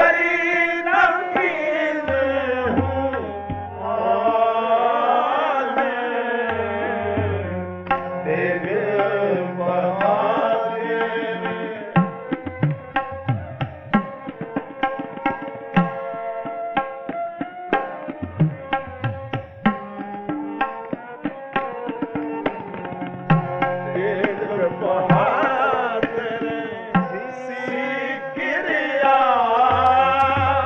ਬਹਾਦਰ ਸੀ ਕਿਰਿਆ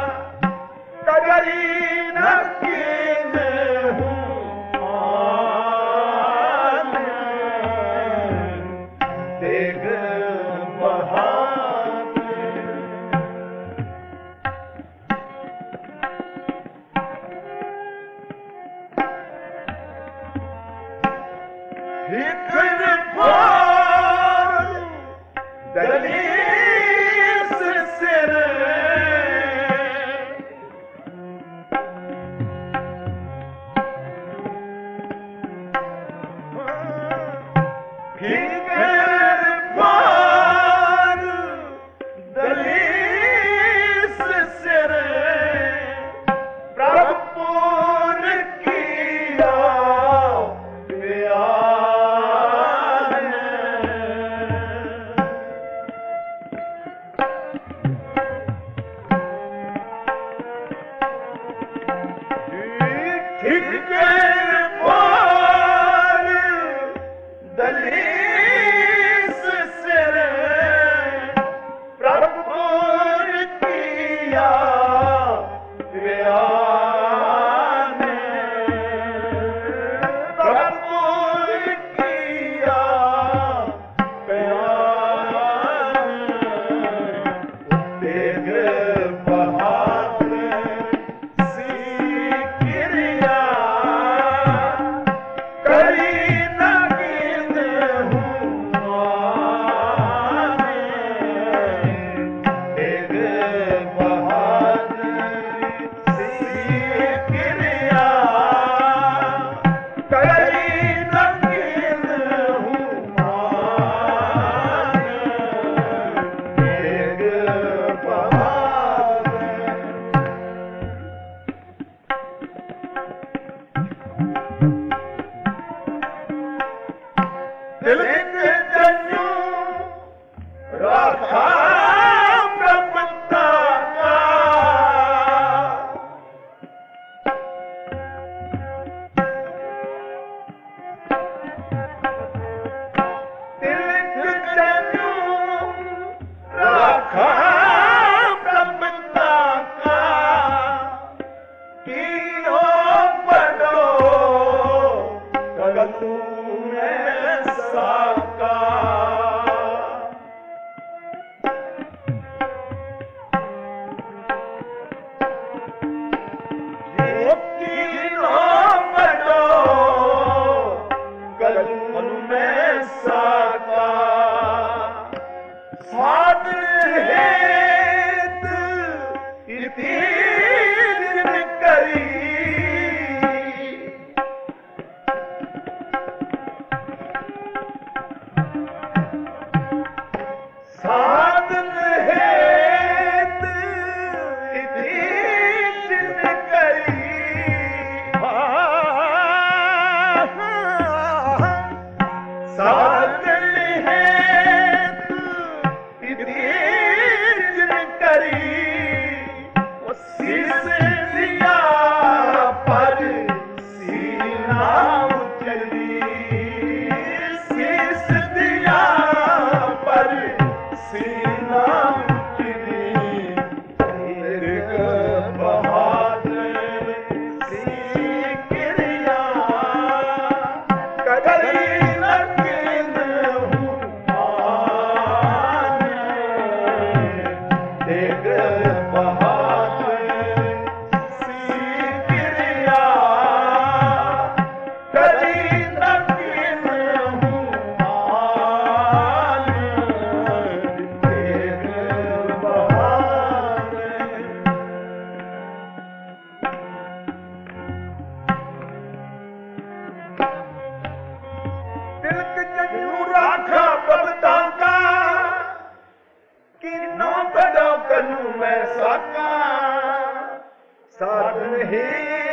रहे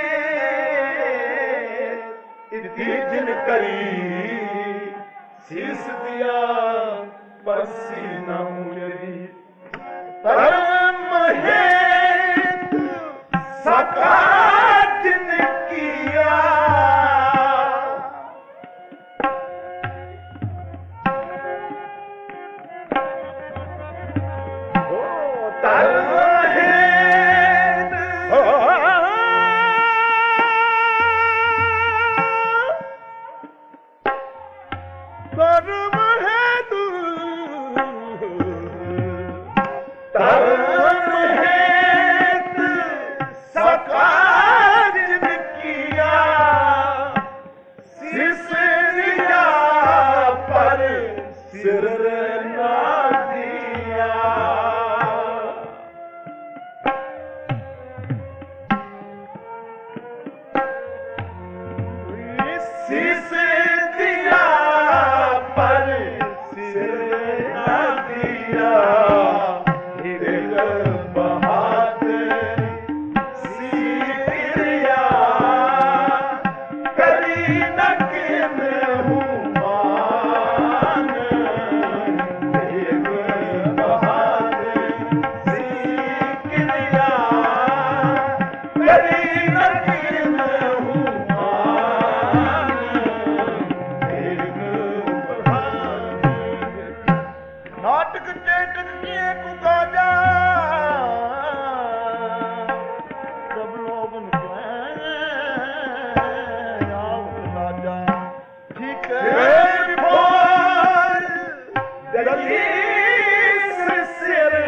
इति जिन करी शीस दिया पर सीना मुझे धर्म हेत सका जिन किया धर्म हेत धर्म हेत धर्म हेत सका जिन किया शीस दिया पर सिर ना दिया शीस दिया पर सिर ना दिया हिरल बहादुर सीरिया करी न किन हुमान हिरल बहादुर सीरिया करी न किन नाटक चेटक किए कुकाजा सब लोगन के आव राजा ठीक है बोल दलीस सिर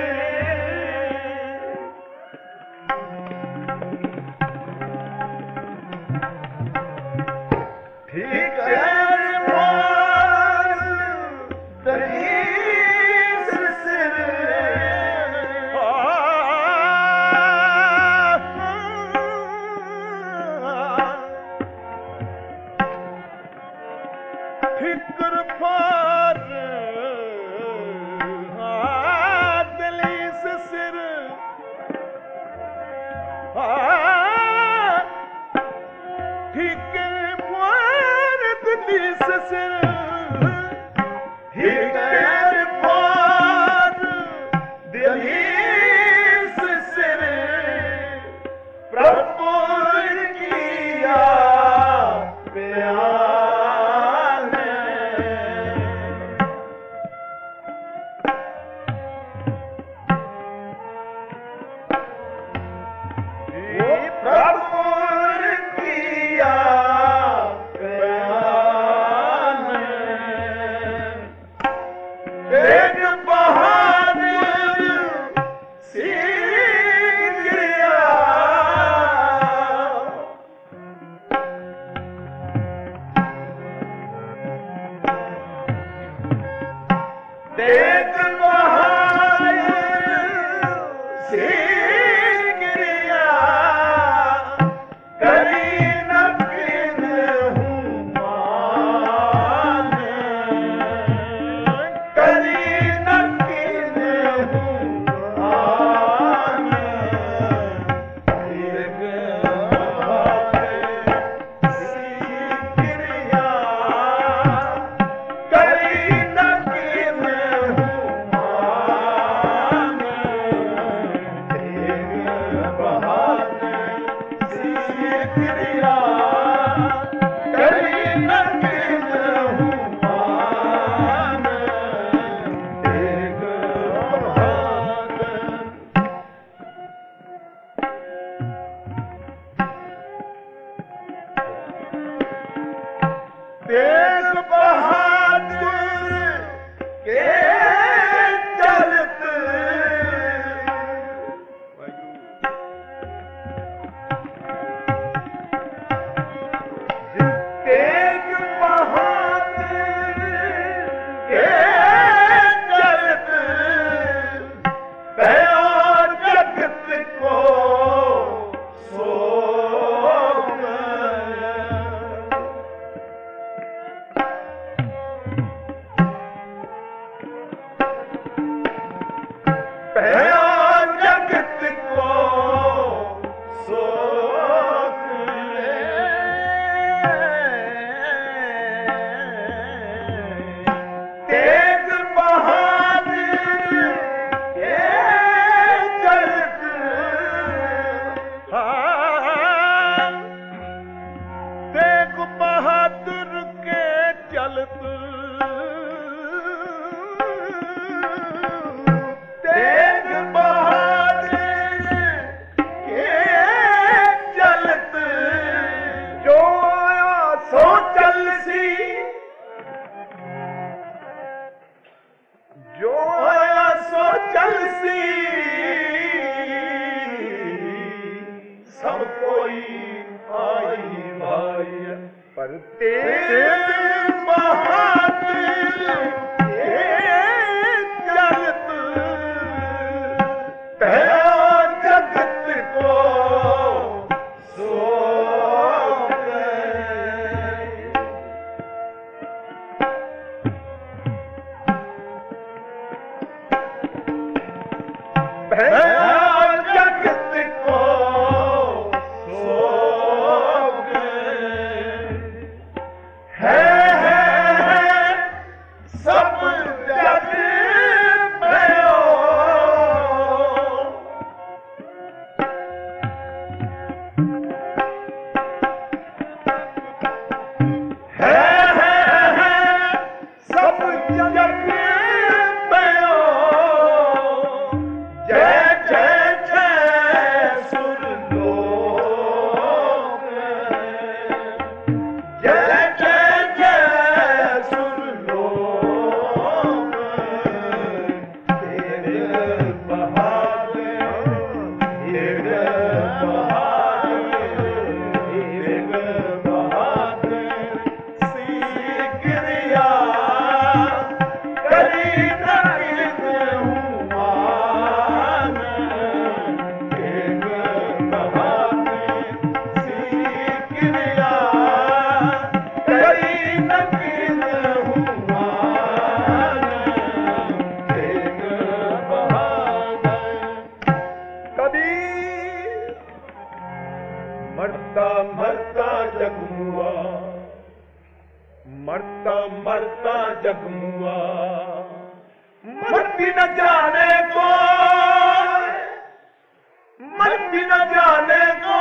ठीक है बोल दलीस फिक्र पर दलीस सिर फिक्र पर दलीस सिर फिक्र पर दलीस सिर प्रभु किया प्यार प्रभु किया प्यार तेज बहादुर सीरिया तेज बहादुर सीरिया करी न किन हुमान करी न किन हुमान एक सीरिया करी न किन हुमान एक बहादुर सीरिया करी न किन हुमान एक बहादुर तेज बहादुर के चलत तेज बहादुर के चलत भयो जगत को सोम सब कोई भाई भाई पर तेरे बहादुर जगत जगत को सौंप जगत को सौंप है सब जग भयो सब जग भयो जय जय जय सुर लोक जय जय जय सुर लोक तेरे बहादुर तेरे बहादुर सीकरिया करी नगिन हुमान तेरे बहादुर सीकरिया करी नगिन हुमान तेरे बहादुर कबीर मरता मरता जगमुआ मरता मरता जगमुआ मरती न जाने को मरती न जाने को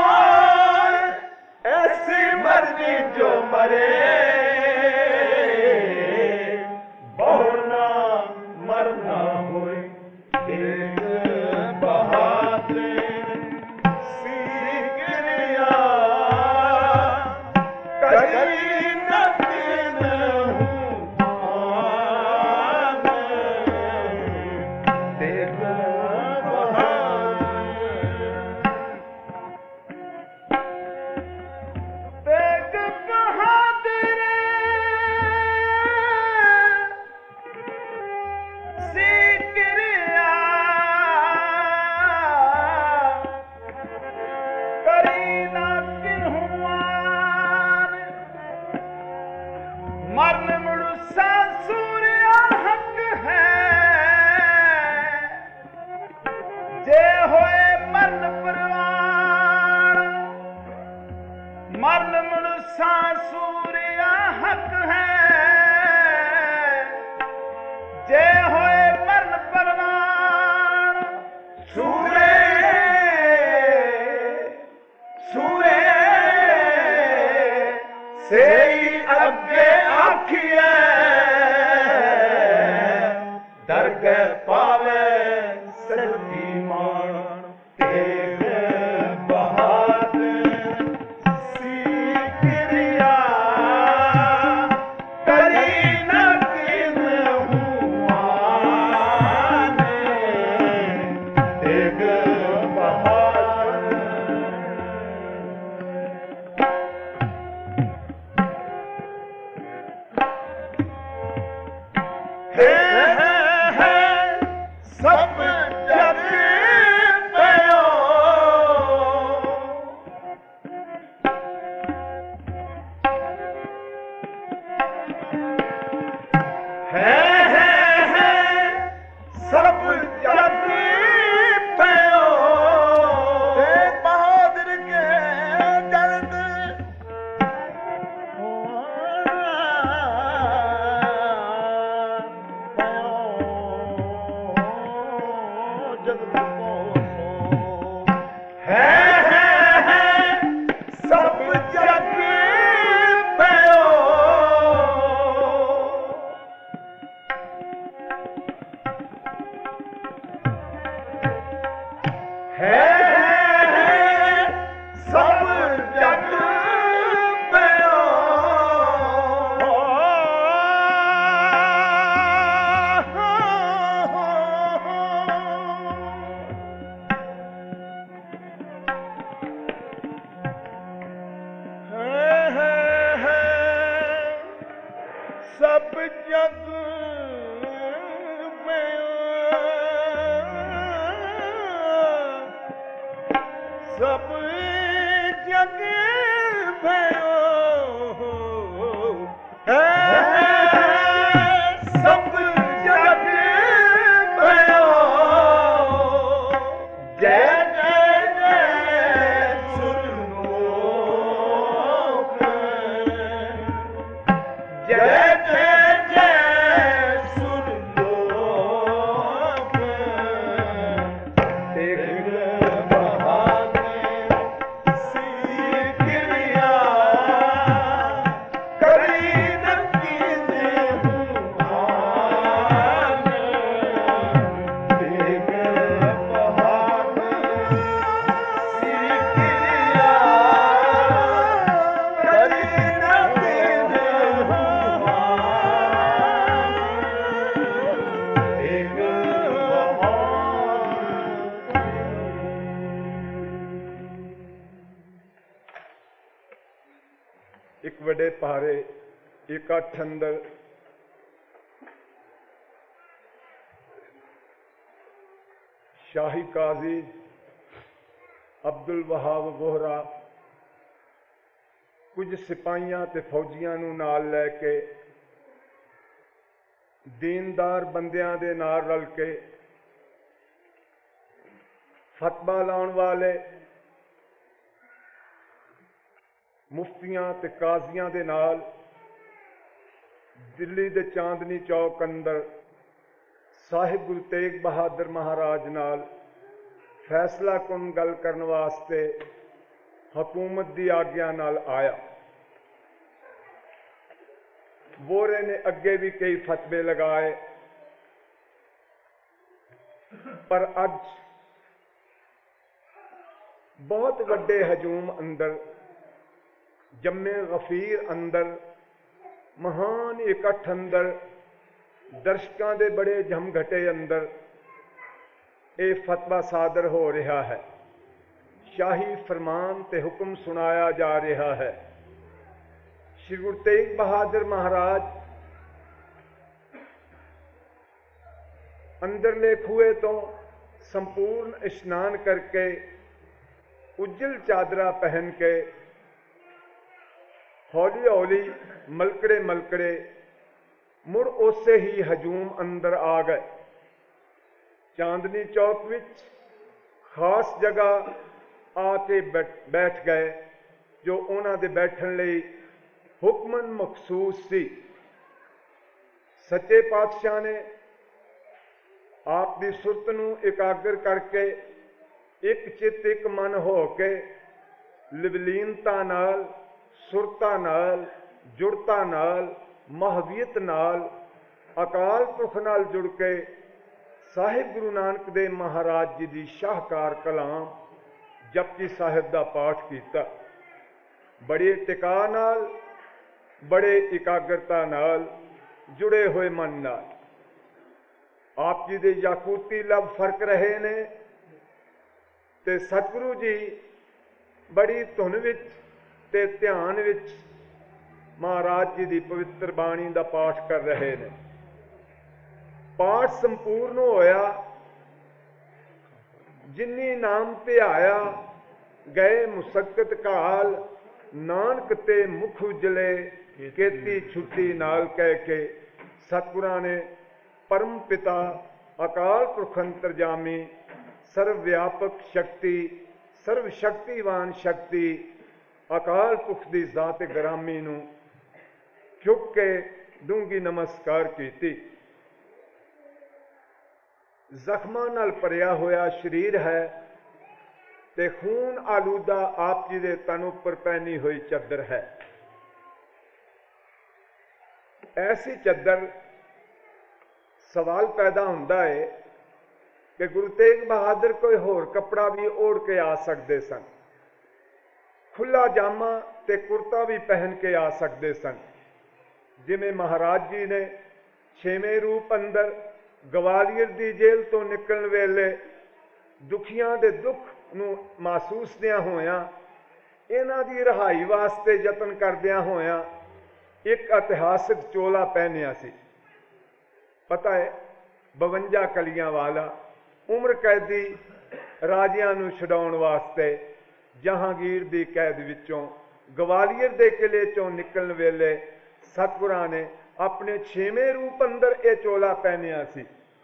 ऐसी मरनी जो मरे बहुना मरना होए एक बहादुर सीकरिया कहीं न दिन हुमान देख बहादुर तेग बहादुर सीकरिया करी ना किन्हुआन मरण मुड़सा सूर्या हक है जे होए मरण परवान मरण मुड़सा सूर्या हक है जे होए मरण परवान सूरे सूरे से अगे आखिए दरगह पावे सच्ची मान तेरे बहादुर सीकरिया करी न किन हुआन तेरे बहादुर सब जग भयो है, सब जग भयो जय जय जय सुरलोक, जय जय जय सुरलोक। तेग बहादुर सिकरिया करी नकी देहुआन, तेग बहादुर सिकरिया करी नकी देहुआन, तेग ਇੱਕ ਵੱਡੇ ਭਾਰੇ ਇਕੱਠ ਅੰਦਰ ਸ਼ਾਹੀ ਕਾਜ਼ੀ ਅਬਦੁਲ ਵਹਾਬ ਵੋਹਰਾ ਕੁਝ ਸਿਪਾਹੀਆਂ ਤੇ ਫੌਜੀਆਂ ਨੂੰ ਨਾਲ ਲੈ ਕੇ ਦੀਨਦਾਰ ਬੰਦਿਆਂ ਦੇ ਨਾਲ ਰਲ ਕੇ ਫਤਵਾ ਲਾਉਣ ਵਾਲੇ ਮੁਫਤੀਆਂ ਤੇ ਕਾਜ਼ੀਆਂ ਦੇ ਨਾਲ ਦਿੱਲੀ ਦੇ ਚਾਂਦਨੀ ਚੌਕ ਅੰਦਰ ਸਾਹਿਬ ਗੁਰੂ ਤੇਗ ਬਹਾਦਰ ਮਹਾਰਾਜ ਨਾਲ ਫੈਸਲਾ ਕੁਨ ਗੱਲ ਕਰਨ ਵਾਸਤੇ ਹਕੂਮਤ ਦੀ ਆਗਿਆ ਨਾਲ ਆਇਆ। ਵੋਰੇ ਨੇ ਅੱਗੇ ਵੀ ਕਈ ਫਤਵੇ ਲਗਾਏ, ਪਰ ਅੱਜ ਬਹੁਤ ਵੱਡੇ ਹਜੂਮ ਅੰਦਰ ਜੰਮੇ ਗਫੀਰ ਅੰਦਰ ਮਹਾਨ ਇਕੱਠ ਅੰਦਰ ਦਰਸ਼ਕਾਂ ਦੇ ਬੜੇ ਜਮਘਟੇ ਅੰਦਰ ਇਹ ਫਤਵਾ ਸਾਦਰ ਹੋ ਰਿਹਾ ਹੈ। ਸ਼ਾਹੀ ਫਰਮਾਨ ਤੇ ਹੁਕਮ ਸੁਣਾਇਆ ਜਾ ਰਿਹਾ ਹੈ। ਸ਼੍ਰੀ ਗੁਰੂ ਤੇਗ ਬਹਾਦਰ ਮਹਾਰਾਜ ਅੰਦਰਲੇ ਖੂਏ ਤੋਂ ਸੰਪੂਰਨ ਇਸ਼ਨਾਨ ਕਰਕੇ ਉਜਲ ਚਾਦਰਾ ਪਹਿਨ ਕੇ ਹੌਲੀ ਹੌਲੀ ਮਲਕੜੇ ਮਲਕੜੇ ਮੁੜ ਉਸੇ ਹੀ ਹਜੂਮ ਅੰਦਰ ਆ ਗਏ। ਚਾਂਦਨੀ ਚੌਕ ਵਿੱਚ ਖਾਸ ਜਗ੍ਹਾ ਆ ਕੇ ਬੈਠ ਗਏ ਜੋ ਉਹਨਾਂ ਦੇ ਬੈਠਣ ਲਈ ਹੁਕਮਨ ਮਖਸੂਸ ਸੀ। ਸੱਚੇ ਪਾਤਸ਼ਾਹ ਨੇ ਆਪ ਦੀ ਸੁਰਤ ਨੂੰ ਇਕਾਗਰ ਕਰਕੇ ਇੱਕ ਚਿੱਤ ਇੱਕ ਮਨ ਹੋ ਕੇ ਲਿਵਲੀਨਤਾ ਨਾਲ ਸੁਰਤਾ ਨਾਲ ਜੁੜਤਾ ਨਾਲ ਮਹਵੀਅਤ ਨਾਲ ਅਕਾਲ ਪੁਰਖ ਨਾਲ ਜੁੜ ਕੇ ਸਾਹਿਬ ਗੁਰੂ ਨਾਨਕ ਦੇਵ ਮਹਾਰਾਜ ਜੀ ਦੀ ਸ਼ਾਹਕਾਰ ਕਲਾਮ ਜਪਜੀ ਸਾਹਿਬ ਦਾ ਪਾਠ ਕੀਤਾ। ਬੜੇ ਟਿਕਾ ਨਾਲ ਬੜੇ ਇਕਾਗਰਤਾ ਨਾਲ ਜੁੜੇ ਹੋਏ ਮਨ ਨਾਲ ਆਪ ਜੀ ਦੇ ਯਾਕੂਤੀ ਲਬ ਫਰਕ ਰਹੇ ਨੇ ਤੇ ਸਤਿਗੁਰੂ ਜੀ ਬੜੀ ਧੁਨ ਵਿੱਚ ਤੇ ਧਿਆਨ ਵਿੱਚ ਮਹਾਰਾਜ ਜੀ ਦੀ ਪਵਿੱਤਰ ਬਾਣੀ ਦਾ ਪਾਠ ਕਰ ਰਹੇ ਨੇ। ਪਾਠ ਸੰਪੂਰਨ ਹੋਇਆ। ਜਿਨੀ ਨਾਮ ਧਿਆਇਆ ਗਏ ਮੁਸੱਕਤ ਕਾਲ, ਨਾਨਕ ਤੇ ਮੁਖ ਉਜਲੇ ਕੀਤੀ ਛੁੱਟੀ ਨਾਲ ਕਹਿ ਕੇ ਸਤਿਗੁਰਾਂ ਨੇ ਪਰਮ ਪਿਤਾ ਅਕਾਲ ਪੁਰਖ ਅੰਤਰਜਾਮੀ ਸਰਵ ਵਿਆਪਕ ਸ਼ਕਤੀ ਸਰਵ ਸ਼ਕਤੀਵਾਨ ਸ਼ਕਤੀ ਅਕਾਲ ਪੁਰਖ ਦੀ ਜ਼ਾਤ ਗ੍ਰਾਮੀ ਨੂੰ ਝੁਕ ਕੇ ਡੂੰਘੀ ਨਮਸਕਾਰ ਕੀਤੀ। ਜ਼ਖਮਾਂ ਨਾਲ ਭਰਿਆ ਹੋਇਆ ਸਰੀਰ ਹੈ ਤੇ ਖੂਨ ਆਲੂਦਾ ਆਪ ਜੀ ਦੇ ਤਨ ਉੱਪਰ ਪਹਿਨੀ ਹੋਈ ਚੱਦਰ ਹੈ। ਐਸੀ ਚੱਦਰ ਸਵਾਲ ਪੈਦਾ ਹੁੰਦਾ ਹੈ ਕਿ ਗੁਰੂ ਤੇਗ ਬਹਾਦਰ ਕੋਈ ਹੋਰ ਕੱਪੜਾ ਵੀ ਓੜ ਕੇ ਆ ਸਕਦੇ ਸਨ, ਖੁੱਲਾ ਜਾਮਾ ਤੇ ਕੁਰਤਾ ਵੀ ਪਹਿਨ ਕੇ ਆ ਸਕਦੇ ਸਨ। ਜਿਵੇਂ ਮਹਾਰਾਜ ਜੀ ਨੇ 6ਵੇਂ ਰੂਪ ਅੰਦਰ ਗਵਾਲੀਅਰ ਦੀ ਜੇਲ੍ਹ ਤੋਂ ਨਿਕਲਣ ਵੇਲੇ ਦੁਖੀਆਂ ਦੇ ਦੁੱਖ ਨੂੰ ਮਹਿਸੂਸਦਿਆਂ ਹੋਇਆਂ ਇਹਨਾਂ ਦੀ ਰਿਹਾਈ ਵਾਸਤੇ ਯਤਨ ਕਰਦਿਆਂ ਹੋਇਆਂ ਇੱਕ ਇਤਿਹਾਸਕ ਚੋਲਾ ਪਹਿਨਿਆ ਸੀ। ਪਤਾ ਹੈ 52 ਕਲੀਆਂ ਵਾਲਾ ਉਮਰ ਕੈਦੀ ਰਾਜਿਆਂ ਨੂੰ ਛਡਾਉਣ ਵਾਸਤੇ ਜਹਾਂਗੀਰ ਦੀ ਕੈਦ ਵਿੱਚੋਂ, ਗਵਾਲੀਅਰ ਦੇ ਕਿਲੇ ਚੋਂ ਨਿਕਲਣ ਵੇਲੇ ਸਤਿਗੁਰਾਂ ਨੇ ਆਪਣੇ 6ਵੇਂ ਰੂਪ ਅੰਦਰ ਇਹ ਚੋਲਾ ਪਹਿਨਿਆ ਸੀ।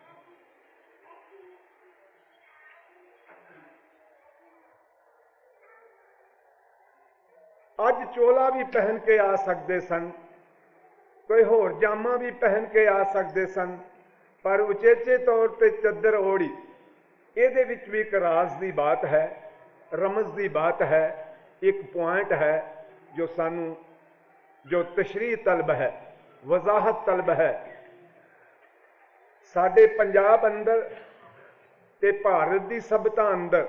ਅੱਜ ਚੋਲਾ ਵੀ ਪਹਿਨ ਕੇ ਆ ਸਕਦੇ ਸਨ, ਕੋਈ ਹੋਰ ਜਾਮਾ ਵੀ ਪਹਿਨ ਕੇ ਆ ਸਕਦੇ ਸਨ, ਪਰ ਉਚੇਚੇ ਤੌਰ ਤੇ ਚੱਦਰ ਓੜੀ। ਇਹਦੇ ਵਿੱਚ ਵੀ ਇੱਕ ਰਾਜ਼ ਦੀ ਬਾਤ ਹੈ, ਰਮਜ਼ ਦੀ ਬਾਤ ਹੈ, ਇੱਕ ਪੁਆਇੰਟ ਹੈ ਜੋ ਸਾਨੂੰ, ਜੋ ਤਸ਼ਰੀਹ ਤਲਬ ਹੈ, ਵਜ਼ਾਹਤ ਤਲਬ ਹੈ। ਸਾਡੇ ਪੰਜਾਬ ਅੰਦਰ ਤੇ ਭਾਰਤ ਦੀ ਸਭਤਾ ਅੰਦਰ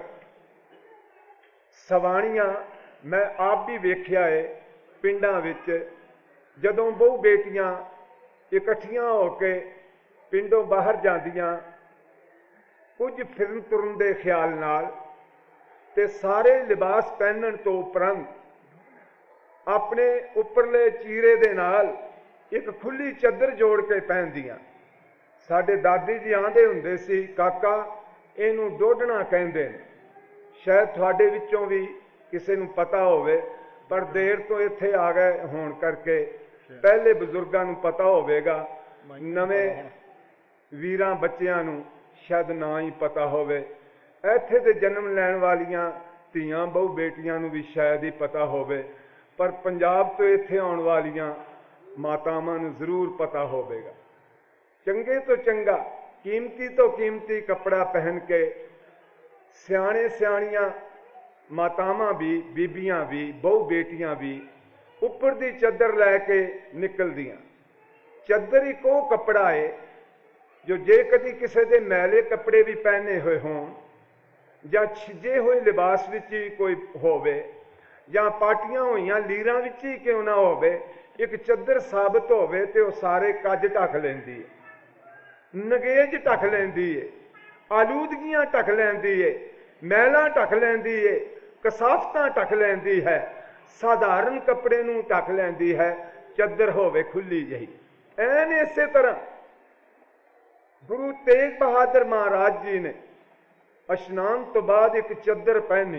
ਸਵਾਣੀਆਂ ਮੈਂ ਆਪ ਵੀ ਵੇਖਿਆ ਹੈ। ਪਿੰਡਾਂ ਵਿੱਚ ਜਦੋਂ ਬਹੁ ਬੇਟੀਆਂ ਇਕੱਠੀਆਂ ਹੋ ਕੇ ਪਿੰਡੋਂ ਬਾਹਰ ਜਾਂਦੀਆਂ, ਕੁਝ ਫਿਰਨ ਤੁਰਨ ਦੇ ਖਿਆਲ ਨਾਲ, ਤੇ ਸਾਰੇ ਲਿਬਾਸ ਪਹਿਨਣ ਤੋਂ ਉਪਰੰਤ ਆਪਣੇ ਉੱਪਰਲੇ ਚੀਰੇ ਦੇ ਨਾਲ ਇੱਕ ਖੁੱਲੀ ਚੱਦਰ ਜੋੜ ਕੇ ਪਹਿਨਦੀਆਂ। ਸਾਡੇ ਦਾਦੀ ਜੀ ਆਂਦੇ ਹੁੰਦੇ ਸੀ, ਕਾਕਾ ਇਹਨੂੰ ਡੋਢਣਾ ਕਹਿੰਦੇ ਨੇ। ਸ਼ਾਇਦ ਤੁਹਾਡੇ ਵਿੱਚੋਂ ਵੀ ਕਿਸੇ ਨੂੰ ਪਤਾ ਹੋਵੇ, ਪਰ ਦੇਰ ਤੋਂ ਇੱਥੇ ਆ ਗਏ ਹੋਣ ਕਰਕੇ ਪਹਿਲੇ ਬਜ਼ੁਰਗਾਂ ਨੂੰ ਪਤਾ ਹੋਵੇਗਾ, ਨਵੇਂ ਵੀਰਾਂ ਬੱਚਿਆਂ ਨੂੰ ਸ਼ਾਇਦ ਨਾ ਹੀ ਪਤਾ ਹੋਵੇ। ਇੱਥੇ ਦੇ ਜਨਮ ਲੈਣ ਵਾਲੀਆਂ ਧੀਆਂ ਬਹੁ ਬੇਟੀਆਂ ਨੂੰ ਵੀ ਸ਼ਾਇਦ ਹੀ ਪਤਾ ਹੋਵੇ, ਪਰ ਪੰਜਾਬ ਤੋਂ ਇੱਥੇ ਆਉਣ ਵਾਲੀਆਂ ਮਾਤਾਵਾਂ ਨੂੰ ਜ਼ਰੂਰ ਪਤਾ ਹੋਵੇਗਾ। ਚੰਗੇ ਤੋਂ ਚੰਗਾ, ਕੀਮਤੀ ਤੋਂ ਕੀਮਤੀ ਕੱਪੜਾ ਪਹਿਨ ਕੇ ਸਿਆਣੇ ਸਿਆਣੀਆਂ ਮਾਤਾਵਾਂ ਵੀ, ਬੀਬੀਆਂ ਵੀ, ਬਹੁ ਬੇਟੀਆਂ ਵੀ ਉੱਪਰ ਦੀ ਚੱਦਰ ਲੈ ਕੇ ਨਿਕਲਦੀਆਂ। ਚੱਦਰ ਇੱਕ ਉਹ ਕੱਪੜਾ ਹੈ ਜੋ ਜੇ ਕਦੀ ਕਿਸੇ ਦੇ ਮੈਲੇ ਕੱਪੜੇ ਵੀ ਪਹਿਨੇ ਹੋਏ ਹੋਣ, ਜਾਂ ਛਿਜੇ ਹੋਏ ਲਿਬਾਸ ਵਿੱਚ ਹੀ ਕੋਈ ਹੋਵੇ, ਜਾਂ ਪਾਟੀਆਂ ਹੋਈਆਂ ਲੀਰਾਂ ਵਿੱਚ ਹੀ ਕਿਉਂ ਨਾ ਹੋਵੇ, ਇੱਕ ਚੱਦਰ ਸਾਬਤ ਹੋਵੇ ਤੇ ਉਹ ਸਾਰੇ ਕੱਜ ਢੱਕ ਲੈਂਦੀ ਹੈ, ਨਗੇਜ ਢੱਕ ਲੈਂਦੀ ਹੈ, ਆਲੂਦਗੀਆਂ ਢੱਕ ਲੈਂਦੀ ਹੈ, ਮੈਲਾਂ ਢੱਕ ਲੈਂਦੀ ਹੈ, ਕਸਾਫਤਾਂ ਢੱਕ ਲੈਂਦੀ ਹੈ, ਸਾਧਾਰਨ ਕੱਪੜੇ ਨੂੰ ਢੱਕ ਲੈਂਦੀ ਹੈ, ਚੱਦਰ ਹੋਵੇ ਖੁੱਲੀ ਜਿਹੀ। ਐਨ ਇਸੇ ਤਰ੍ਹਾਂ ਗੁਰੂ ਤੇਗ ਬਹਾਦਰ ਮਹਾਰਾਜ ਜੀ ਨੇ ਇਸ਼ਨਾਨ ਤੋਂ ਬਾਅਦ ਇੱਕ ਚੱਦਰ ਪਹਿਨੀ।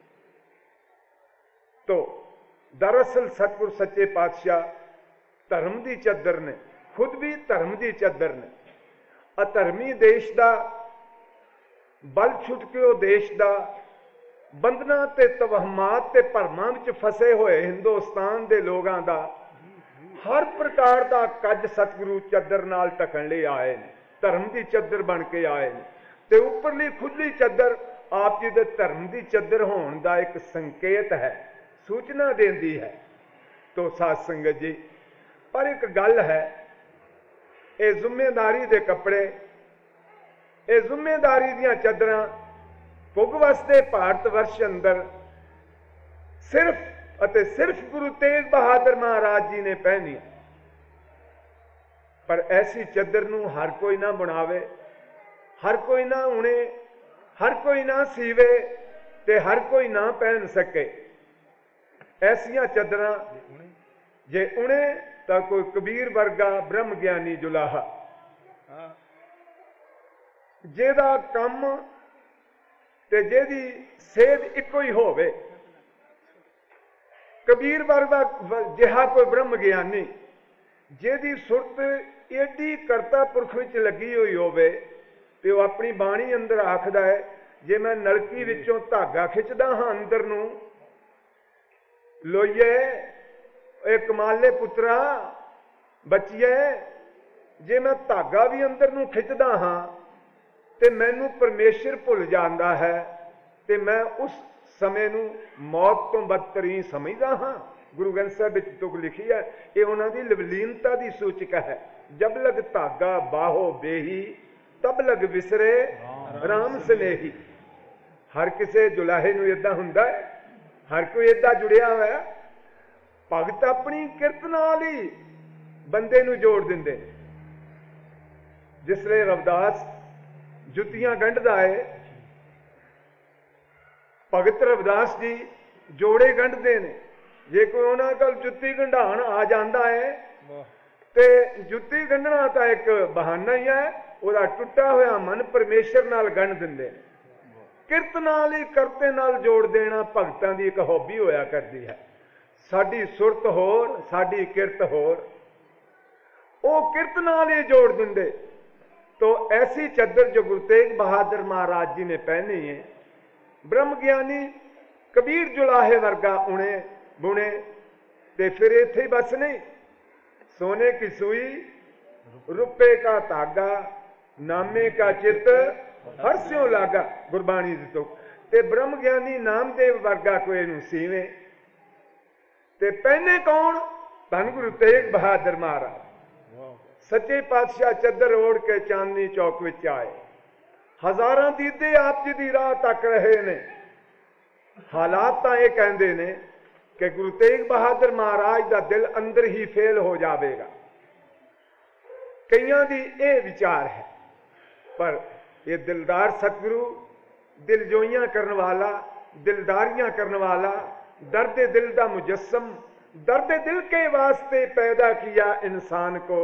तो दरअसल सतगुर सच्चे पातशाह धर्म की चादर ने, खुद भी धर्म की चादर ने। अधर्मी देश का बल छुट के वो देश का बंधना ते तवहमात ते भरमां विच फसे हुए हिंदुस्तान के लोगों का हर प्रकार का कज सतगुरु चादर नाल ढकण लई आए ने, धर्म की चादर बन के आए ने। ते उपरली खुली चादर आप जी दे धर्म की चादर होने का एक संकेत है, सूचना देती है। तो साध संगत जी, पर एक गल है, ये जिम्मेदारी के कपड़े, ये जिम्मेदारी दियां चादरां पुग वसदे भारत वर्ष अंदर सिर्फ अते सिर्फ गुरु तेग बहादुर महाराज जी ने पहनी। पर ऐसी चादर नूं हर कोई ना बनावे, हर कोई ना उणे, हर कोई ना सीवे ते हर कोई ना पहन सके। ऐसियां चादरां जे उणे तां कोई कबीर वर्गा ब्रह्म ज्ञानी जुलाहा, जेदा कम ते जेदी सेध इको ही होवे, कबीर वर्गा जिहा कोई ब्रह्म ज्ञानी जेदी सुरत एडी करता पुरख विच लगी हुई होवे ते वो अपनी बाणी अंदर आखदा है, जे मैं नलकी विचों धागा खिंचदा हां अंदर नूं, लोईए ए कमाले पुत्रा बचिए, जे मैं धागा भी अंदर नूं खिंचदा हां ते मैनू परमेश्वर भुल जांदा है, ते मैं उस समय नूं मौत तो बदतरीन समझदा हां। गुरु ग्रंथ साहिब विच तुक लिखी है, ये उन्हां दी लवलीनता दी सूचक है। जब लग धागा बाहो बेही, तब लग विसरे राम स्नेही। हर किसे जुलाहे नूं इदां हुंदा है, हर कोई इदां जुड़िया होया। भगत अपनी किरत नाल ही बंदे नूं जोड़ दिंदे। जिसले रविदास जुत्तियां गंढदा है, भगत रविदास जी जोड़े गंढदे ने। जे कोई उन्हां कोल जुत्ती गंढाण आ जांदा है ते जुत्ती गंढना तां एक बहाना ही है, ਉਹਦਾ ਟੁੱਟਾ ਹੋਇਆ ਮਨ ਪਰਮੇਸ਼ਰ ਨਾਲ ਗੰਢ ਦਿੰਦੇ ਨੇ। किरत नाल ही करते नाल जोड़ देना भगतां दी एक हॉबी होया करदी है। साडी सुरत होर, साडी किरत होर, वो किरत नाल ही जोड़ दिंदे। तो ऐसी चद्दर जो गुरु तेग बहादुर महाराज जी ने पहनी है, ब्रह्म ज्ञानी कबीर जुलाहे वर्गा उणे बुने, ते फिर इत्थे ही बस नहीं, सोने की सुई, रुपए का धागा, नामे का चित हर स्यों लागा, गुरबाणी दी तुक। ते ब्रह्म ज्ञानी नामदेव वर्गा कोई नूं सीवे, ते पहने कौन? धन गुरु तेग बहादुर महाराज। सच्चे पातशाह चद्दर ओढ़ के चांदनी चौक विच आए, हजारां दीदे आप जी दी राह तक रहे ने। हालात तां ये कहंदे ने कि गुरु तेग बहादुर महाराज दा दिल अंदर ही फेल हो जाएगा। कईयां दी ये विचार है, पर ये दिलदार सतगुरु, दिलजोइयां करने वाला, दिलदारियां करने वाला, दर्द दिल दा मुजस्सम, दर्द दिल के वास्ते पैदा किया इंसान को,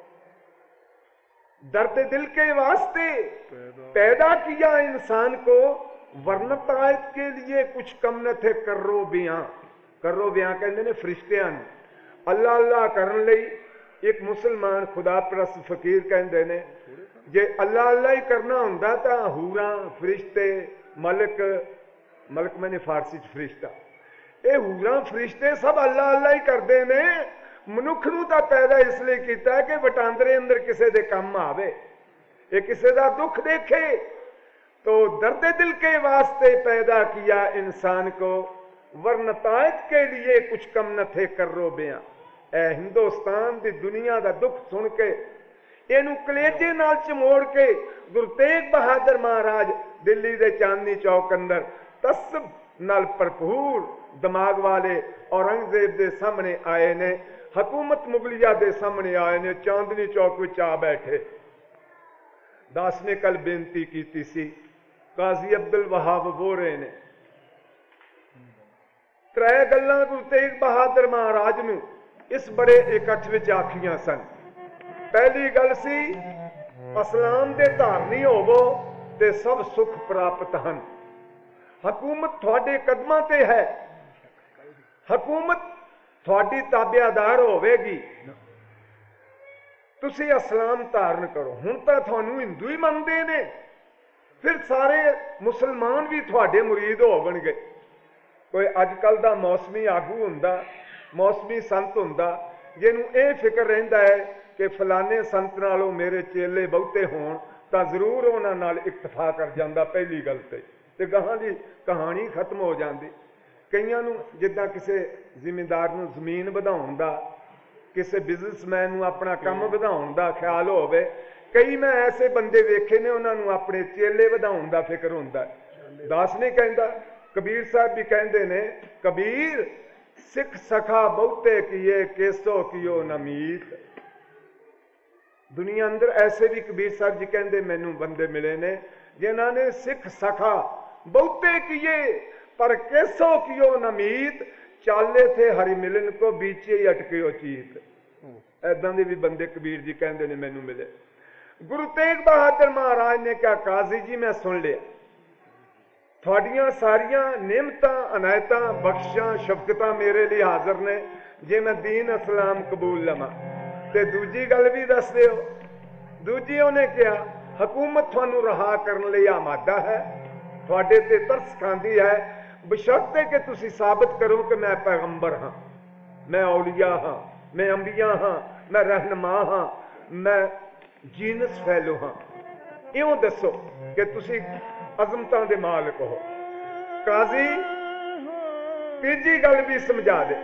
दर्द दिल के वास्ते पैदा किया इंसान को, वर्णत आयत के लिए कुछ कम न थे करो बियां। करो बियां कहते ने फरिश्तियां अल्लाह अल्लाह करन लई। एक मुसलमान खुदा परस्त फकीर कहते ने, जे अल्लाह अल्लाह ही करना हुंदा तां हूरां, फरिश्ते, मलक, मलक मैंने फारसी च फरिश्ता, ये हूरां फरिश्ते सब अल्लाह अल्लाह ही करते ने। मनुख नूं तां पैदा इसलिए कीता है कि वटांदरे अंदर किसी दे काम आवे, ये किसी दा दुख देखे। तो दर्द दिल के वास्ते पैदा किया इंसान को, वर्णतायत के लिए कुछ कम न थे करो बियां। ए हिंदुस्तान दी दुनिया दा दुख सुन के इनू कलेजे नाल चमोड़ के गुरु तेग बहादुर महाराज दिल्ली दे चांदनी चौक अंदर तसब नाल भरपूर दिमाग वाले औरंगजेब दे सामने आए ने, हुकूमत मुगलिया दे सामने आए ने, चांदनी चौक विच आ बैठे। दास ने कल बेनती की सी, काजी अब्दुल वहाब बोरे ने त्रै गल्लां गुरु तेग बहादुर महाराज नूं इस बड़े इकट्ठ विच आखियां सन। पहली गल सी, इस्लाम दे धारनी होवो ते सब सुख प्राप्त हन। हुकूमत तुहाडे कदमां ते है, हुकूमत तुहाडी ताबेदार होवेगी, तुसी इस्लाम धारण करो। हुण तां तुहानूं हिंदू ही मनदे ने, फिर सारे मुसलमान भी तुहाडे मुरीद होवणगे। कोई अजकल दा मौसमी आगू हुंदा, मौसमी संत हुंदा, जिहनूं ये फिक्र रहिंदा है कि फलाने संत नालों मेरे चेले बहुते होण तां जरूर उन्हां नाल इक्तफा कर जांदा पहली गल ते गहां दी कहानी खत्म हो जाती। कईयां नूं जिद्दां किसी जिमींदार नूं जमीन वधाउण दा, किसी बिजनेसमैन नूं अपना काम वधाउण दा ख्याल होवे, कई मैं ऐसे बंदे वेखे ने उन्होंने अपने चेले वधाउण दा फिक्र हुंदा। दास नहीं कहंदा, कबीर साहब भी कहंदे ने, कबीर सिख सखा बहुते किए केसो कियो नमीत। दुनिया अंदर ऐसे भी कबीर साहब जी कहंदे मैनू बंदे मिले ने जिन्हां ने सिख सखा बहुते किए पर केसो कियो नमीत, चाले थे हरि मिलन को बीचे ही अटके हो चीत। ऐदां दे भी बंदे कबीर जी कहंदे ने मैनू मिले। गुरु तेग बहादुर महाराज ने कहा, काजी जी मैं सुन लिया, थोड़ियां सारियां नियमतां अनायतां बख्शां शफकतां मेरे लिए हाजिर ने जे मैं दीन इस्लाम कबूल लवां। ते दूजी गल भी दस दिओ। दूजी उन्हें कहा, हुकूमत थानू रहा करने लिए आमादा है, थोड़े ते तरस खांदी है, बशर्ते कि तुसी साबित करो कि मैं पैगंबर हाँ, मैं औलिया हाँ, मैं अंबिया हाँ, मैं रहनुमा हाँ, मैं जीनस फैलो हाँ। इउं दसो कि तुसी अजमतां दे मालिक हो। काजी तीजी गल भी समझा दे।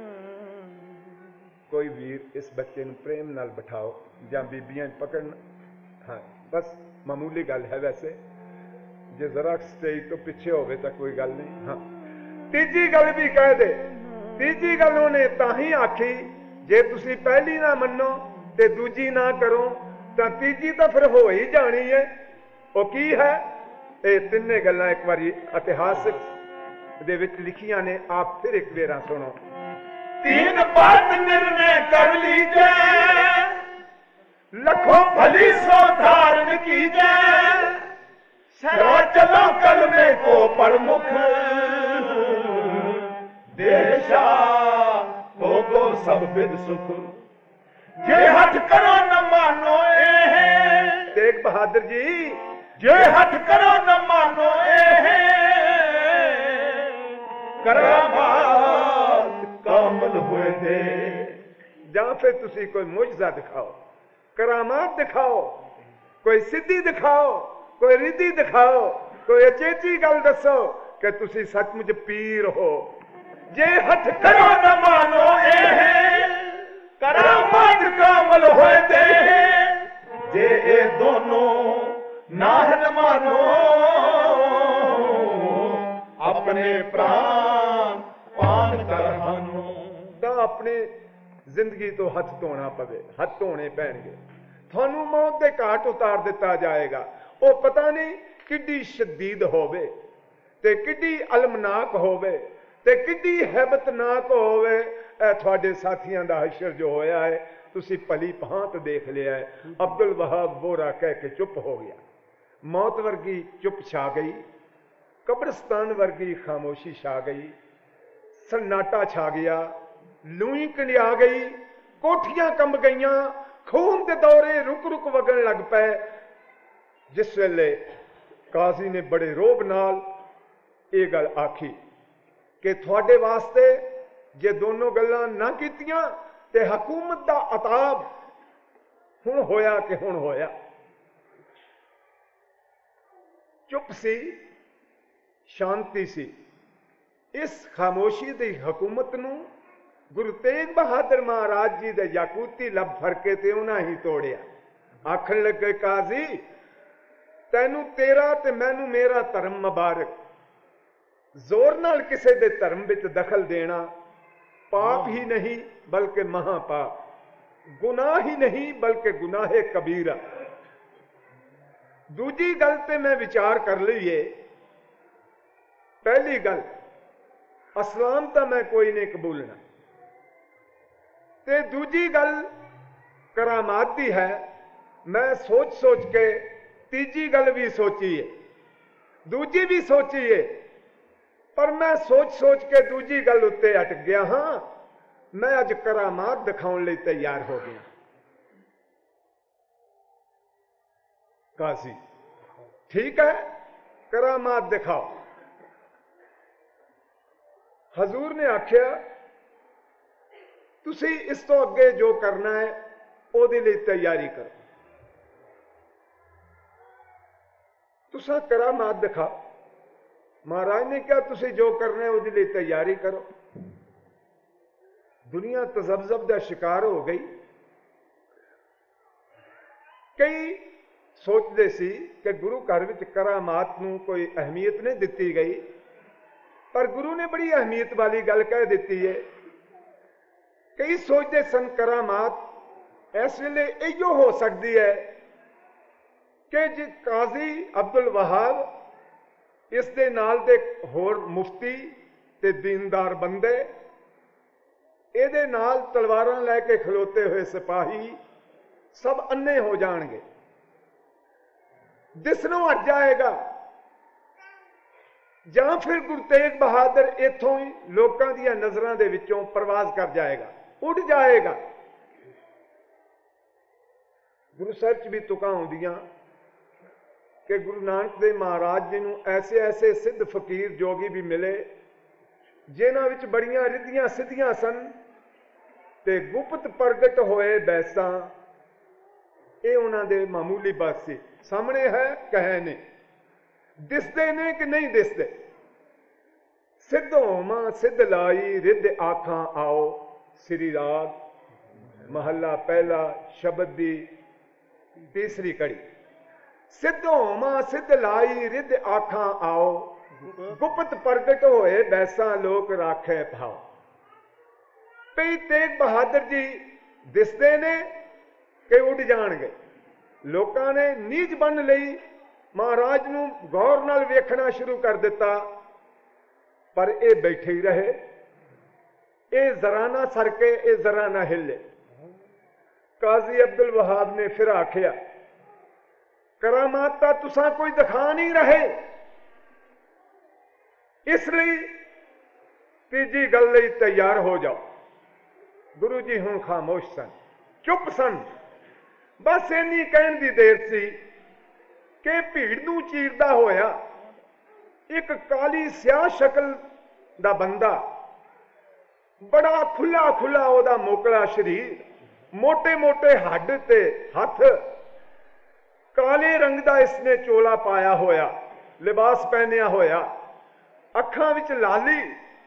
कोई वीर इस बच्चे नूं प्रेम नाल बिठाओ जां बीबियां पकड़न। हाँ बस मामूली गल है, वैसे जे जरा स्टेज तो पीछे होवे तो कोई गल नहीं। हाँ तीजी गल भी कह दे। तीजी गल उन्हें तां ही आखी जे तुसी पहली ना मनो ते दूजी ना करो तो तीजी तो फिर हो ही जानी है। वो की है? ये तिन्ने गल्लां एक बारी इतिहास दे विच लिखियां ने, आप फिर एक बेरा सुनो। तीन बात निर्णय कर लीजिए, लखों भली सो धारण कीजिए, सहरा चलो कलमे को प्रमुख देशा होगो सब विद सुख जे हट करो न मानो तेग बहादुर जी जे हट करो न मानो करामात कामल हुए दे ਜਾਂ ਫਿਰ ਤੁਸੀਂ ਕੋਈ ਮੁਜਜ਼ਾ ਦਿਖਾਓ, ਕਰਾਮਾਤ ਦਿਖਾਓ, ਕੋਈ ਸਿੱਧੀ ਦਿਖਾਓ, ਕੋਈ ਰਿੱਧੀ ਦਿਖਾਓ, ਕੋਈ ਅਚੇਚੀ ਗੱਲ ਦੱਸੋ ਕਿ ਤੁਸੀਂ ਸੱਚਮੁੱਚ ਪੀਰ ਹੋ। ਜੇ ਹੱਥ करो न मानो करामात कामल हुए दे जे ये दोनों नाहन मानो अपने प्राण पान कर हानो ਤਾਂ ਆਪਣੀ ਜ਼ਿੰਦਗੀ ਤੋਂ ਹੱਥ ਧੋਣਾ ਪਵੇ, ਹੱਥ ਧੋਣੇ ਪੈਣਗੇ। ਤੁਹਾਨੂੰ ਮੌਤ ਦੇ ਘਾਟ ਉਤਾਰ ਦਿੱਤਾ ਜਾਏਗਾ। ਉਹ ਪਤਾ ਨਹੀਂ ਕਿੱਡੀ ਸ਼ਦੀਦ ਹੋਵੇ ਤੇ ਕਿੱਡੀ ਅਲਮਨਾਕ ਹੋਵੇ ਤੇ ਕਿੱਡੀ ਹੈਬਤਨਾਕ ਹੋਵੇ। ਇਹ ਤੁਹਾਡੇ ਸਾਥੀਆਂ ਦਾ ਹਸ਼ਰ ਜੋ ਹੋਇਆ ਹੈ ਤੁਸੀਂ ਭਲੀ ਭਾਂਤ ਦੇਖ ਲਿਆ ਹੈ। ਅਬਦੁਲ ਵਹਾਬ ਬੋਰਾ ਕਹਿ ਕੇ ਚੁੱਪ ਹੋ ਗਿਆ। ਮੌਤ ਵਰਗੀ ਚੁੱਪ ਛਾ ਗਈ, ਕਬਰਸਤਾਨ ਵਰਗੀ ਖਾਮੋਸ਼ੀ ਛਾ ਗਈ, ਸन्नाटा छा गया, लूई कंडिया गई, कोठियां कंब गईयां, खून के दौरे रुक रुक वगन लग पे। जिस वेले काजी ने बड़े रोब नाल ये गल आखी कि थोड़े वास्ते जे दोनों गल्लां ना कीतियां ते हकूमत दा अताब हुण होया कि हुण होया। चुप सी, शांति सी। इस खामोशी दी हुकूमत नूं गुरु तेग बहादुर महाराज जी दे याकूती लब फरके ते उन्हां ही तोड़िया। आखन लगे काजी तैनू तेरा ते मैनू मेरा धर्म मुबारक। जोर नाल किसे दे धर्म विच दखल देना पाप ही नहीं बल्कि महापाप, गुनाह ही नहीं बल्कि गुनाहे कबीरा। दूजी गल ते मैं विचार कर लईए। पहली गल असलाम तो मैं कोई नहीं कबूलना ते दूजी गल करामात दी है। मैं सोच सोच के तीजी गल भी सोची है, दूजी भी सोची है, पर मैं सोच सोच के दूजी गल उत्ते अटक गया। हाँ मैं अज करामात दिखाने लई तैयार हो गया। काजी ठीक है करामात दिखाओ। हजूर ने आख्या तुसी इस तो अगे जो करना है ओदे लिए तैयारी करो। तुसा करामात दिखा। महाराज ने कहा तुसी जो करना है ओदे लिए तैयारी करो। दुनिया तजब्जब का शिकार हो गई। कई सोचते सी कि गुरु घर विच करामात नूं कोई अहमियत नहीं दिती गई, पर गुरु ने बड़ी अहमियत वाली गल कह दी है। कई सोचते सन करामात इस वेले इहो हो सकती है कि जे काजी अब्दुल वहाब इस दे नाल दे होर मुफ्ती ते दीनदार बंदे इहदे नाल तलवारां लैके खलोते हुए सिपाही सब अन्ने हो जाएंगे, दिसनों हट जाएगा। ਜਾਂ फिर गुरु तेग बहादुर इथों ही लोगों दी नज़रां दे विचों परवाज कर जाएगा, उड़ जाएगा। गुरु साहिब च भी तुकां आउंदियां कि गुरु नानक देव महाराज जी नूं ऐसे ऐसे सिद्ध फकीर जोगी भी मिले जिन्हां विच बड़ियां रिद्धियां सिद्धियां सन ते गुप्त प्रगट होए बैसां ये उन्हां दे मामूली बात सी। सामने है कहे ने, दिसदे ने कि नहीं दिसदे। सिद्ध होमा सिद्ध लाई रिद आखां आओ। श्री राग महला पहला शब्द दी तीसरी कड़ी। सिद्ध होमा सिद्ध लाई रिद आखां आओ, गुप्त प्रगट होए बैसा लोक राखे भाव। पई तेग बहादुर जी दिसदे ने कि उड़ जाणगे। लोकां ने नीज बन लई, महाराज नूं गौर नाल वेखना शुरू कर दिता, पर ये बैठे ही रहे। ये जरा ना सरके, ये जरा ना हिले। काजी अब्दुल वहाब ने फिर आखिया करामात तां तुसां कोई दिखा नहीं रहे। इसलिए तीजी गल लई तैयार हो जाओ। गुरु जी हुण खामोश सन, चुप सन। बस इन्नी कहण दी देर सी कि भीड़ नूं चीरदा होया एक काली स्याह शक्ल दा बंदा, बड़ा खुला खुला ओदा मोकला शरीर, मोटे मोटे हड्ड ते हथ, काले रंग दा इसने चोला पाया होया, लिबास पहनिया होया, अखां विच लाली,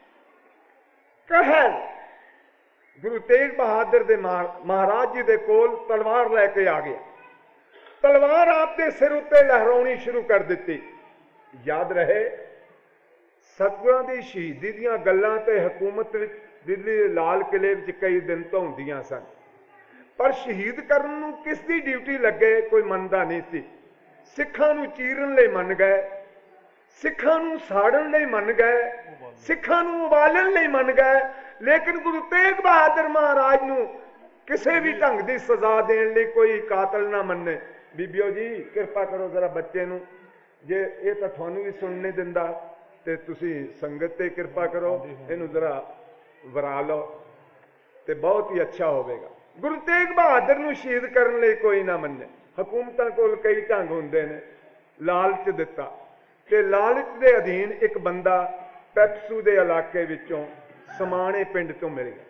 कहल। गुरु तेग बहादुर दे महाराज जी दे कोल तलवार लैके आ गया। तलवार आपके सिर उत्ते लहराउणी शुरू कर दी। याद रहे सतगुरां दी शहीदी दीयां गल्लां ते हुकूमत विच दिल्ली दे लाल किले विच कई दिन तो हुंदियां सन, पर शहीद करन नूं किस दी ड्यूटी लगे कोई मनदा नहीं सी। सिखां नूं चीरन लई मन गए, सिखां नूं साड़न लई मन गए, सिखां नूं उबालन लई मन गए, लेकिन गुरु तेग बहादुर महाराज नूं किसी भी ढंग की सजा देने लई कोई कातल ना मन्ने। बीबियो जी कृपा करो जरा बच्चे नूं, जे ये तो तुहानूं भी सुन नहीं दिंदा ते तुसी संगत ते कृपा करो, इनू जरा वरा लो ते बहुत ही अच्छा होवेगा। गुरु तेग बहादुर नूं शहीद करने लई कोई ना मन्ने। हुकूमतां कोल कई ढंग हुंदे ने, लालच दिता ते लालच दे अधीन एक बंदा पैपसू दे इलाके विचों समाणे पिंड तो मिल गया।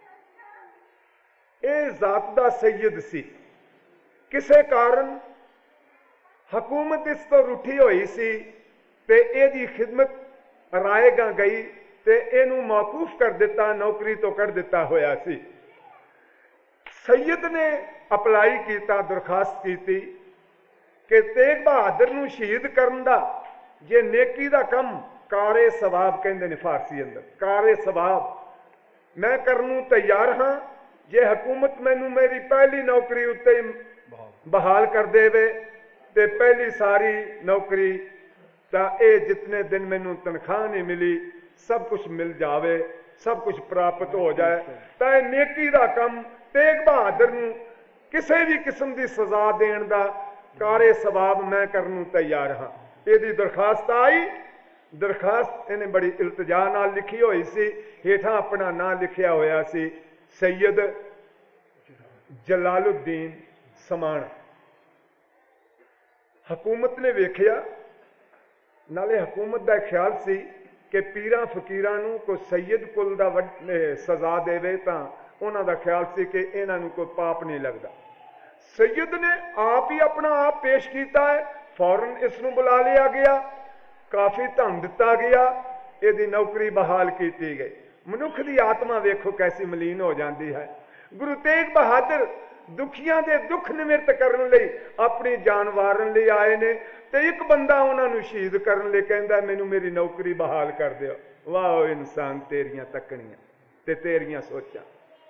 ये जात दा सैयद सी, किसे कारण हुकूमत इस तो रुठी हुई सी ते इहदी खिदमत रायगा गई ते इहनूं मौकूफ कर दिता, नौकरी तो कढ़ दिता होया सी। सैयद ने अपलाई कीता, दरखास्त की कि तेग बहादुर नूं शहीद करन दा जे नेकी दा कम कारे सवाब कहंदे ने फारसी अंदर, कारे सवाब मैं करनूं तैयार हाँ जे हुकूमत मैनू मेरी पहली नौकरी उत्ते बहाल कर देवे ते पहली सारी नौकरी ता ये जितने दिन मैनू तनख्वाह नहीं मिली सब कुछ मिल जावे, सब कुछ प्राप्त हो जाए, तो यह नेकी दा कम तेग बहादुर नूं किसी भी किस्म की सजा देण दा कारे सवाब मैं करनूं तैयार हाँ। यदी दरखास्त आई, दरखास्त इन्हें बड़ी इल्तजा नाल लिखी हुई सी, हेठां अपना नाम लिखिया होया सी सैयद जलालुद्दीन समाण। हुकूमत ने वेखिया, नाले हुकूमत का ख्याल सी कि पीरां फकीरां नूं कोई सैयद कुल दा सजा देवे तां उन्हां दा ख्याल सी कि इन्हां नूं कोई पाप नहीं लगदा। सैयद ने आप ही अपना आप पेश किया है, फौरन इसनूं बुला लिया गया, काफ़ी धन दिता गया, यदि नौकरी बहाल की गई। मनुख की आत्मा वेखो कैसी मलीन हो जाती है। गुरु तेग बहादुर दुखियां दे दुख निवृत्त करने लई अपनी जान वारन लई आए ने ते एक बंदा उन्होंने शहीद करने लई कहंदा मैनू मेरी नौकरी बहाल कर दिओ। वाह इंसान तेरियां तकनियां ते तेरियां सोचां।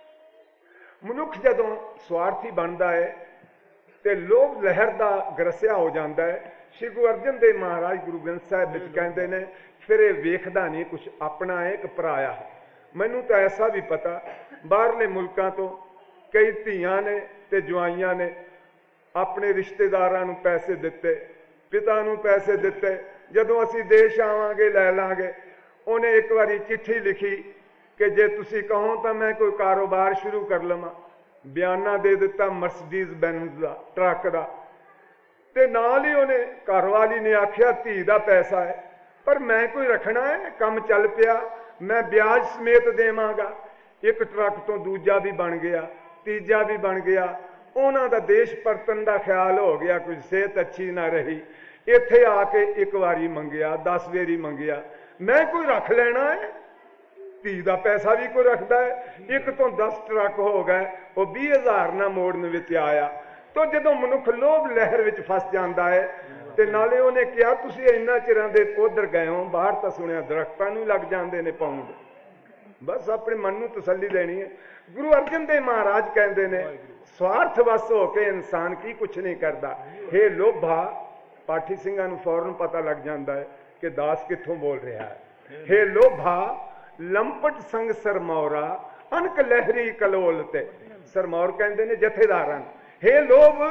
मनुख जदों स्वार्थी बनता है तो लोभ लहर का ग्रसिया हो जाता है। श्री गुरु अर्जन देव महाराज गुरु ग्रंथ साहिब विच कहते हैं फिर ये वेखदा नहीं कुछ अपना है कि पराया है। मैनू तो ऐसा भी पता बाहरले मुल्कों तो कई धीआं ने ते जवाइयां ने अपने रिश्तेदारां नूं पैसे दिते, पिता नूं पैसे दिते, जदों असीं देश आवांगे लै लांगे। उन्हें एक बारी चिट्ठी लिखी कि जे तुसीं कहो तो मैं कोई कारोबार शुरू कर लवां, बयाना दे दिता मर्सिडीज बेंज दा ट्रक दा, ते नाल ही उन्हें घरवाली ने आख्या धी दा पैसा है पर मैं कोई रखना है, काम चल पिया, मैं ब्याज समेत देवांगा। एक ट्रक तो दूजा भी बन गया, तीजा भी बन गया। उन्हां दा देश परतन का ख्याल हो गया, कुछ सेहत अच्छी ना रही, इत्थे आके एक बारी मंगिया, 10 वेरी मंगिया, मैं कोई रख लेना है। धी का पैसा भी कोई रखता है। एक तो 10 ट्रक हो गए, वो 20,000 ना मोड़न विच आया। तो जदों मनुख लोभ लहर विच फस जाता है तो नाले उन्हें कहा तुसीं इन्ना चिरां दे उधर गए हो, बाहर तो सुनिया दरख्तां नूं लग जाते ने पाउंड। बस अपने मन नूं तसल्ली देनी है। गुरु अर्जन देव महाराज कहते हैं स्वार्थ वस होके इंसान की कुछ नहीं करता। हे लोभा, पाठी सिंघां नूं फौरन पता लग जाता है कि दास कित्थों बोल रहा है। हे लोभा लंपट संग सरमौरा अनक लहरी कलोल ते। सरमौर कहते हैं जथेदारां। हे लोभ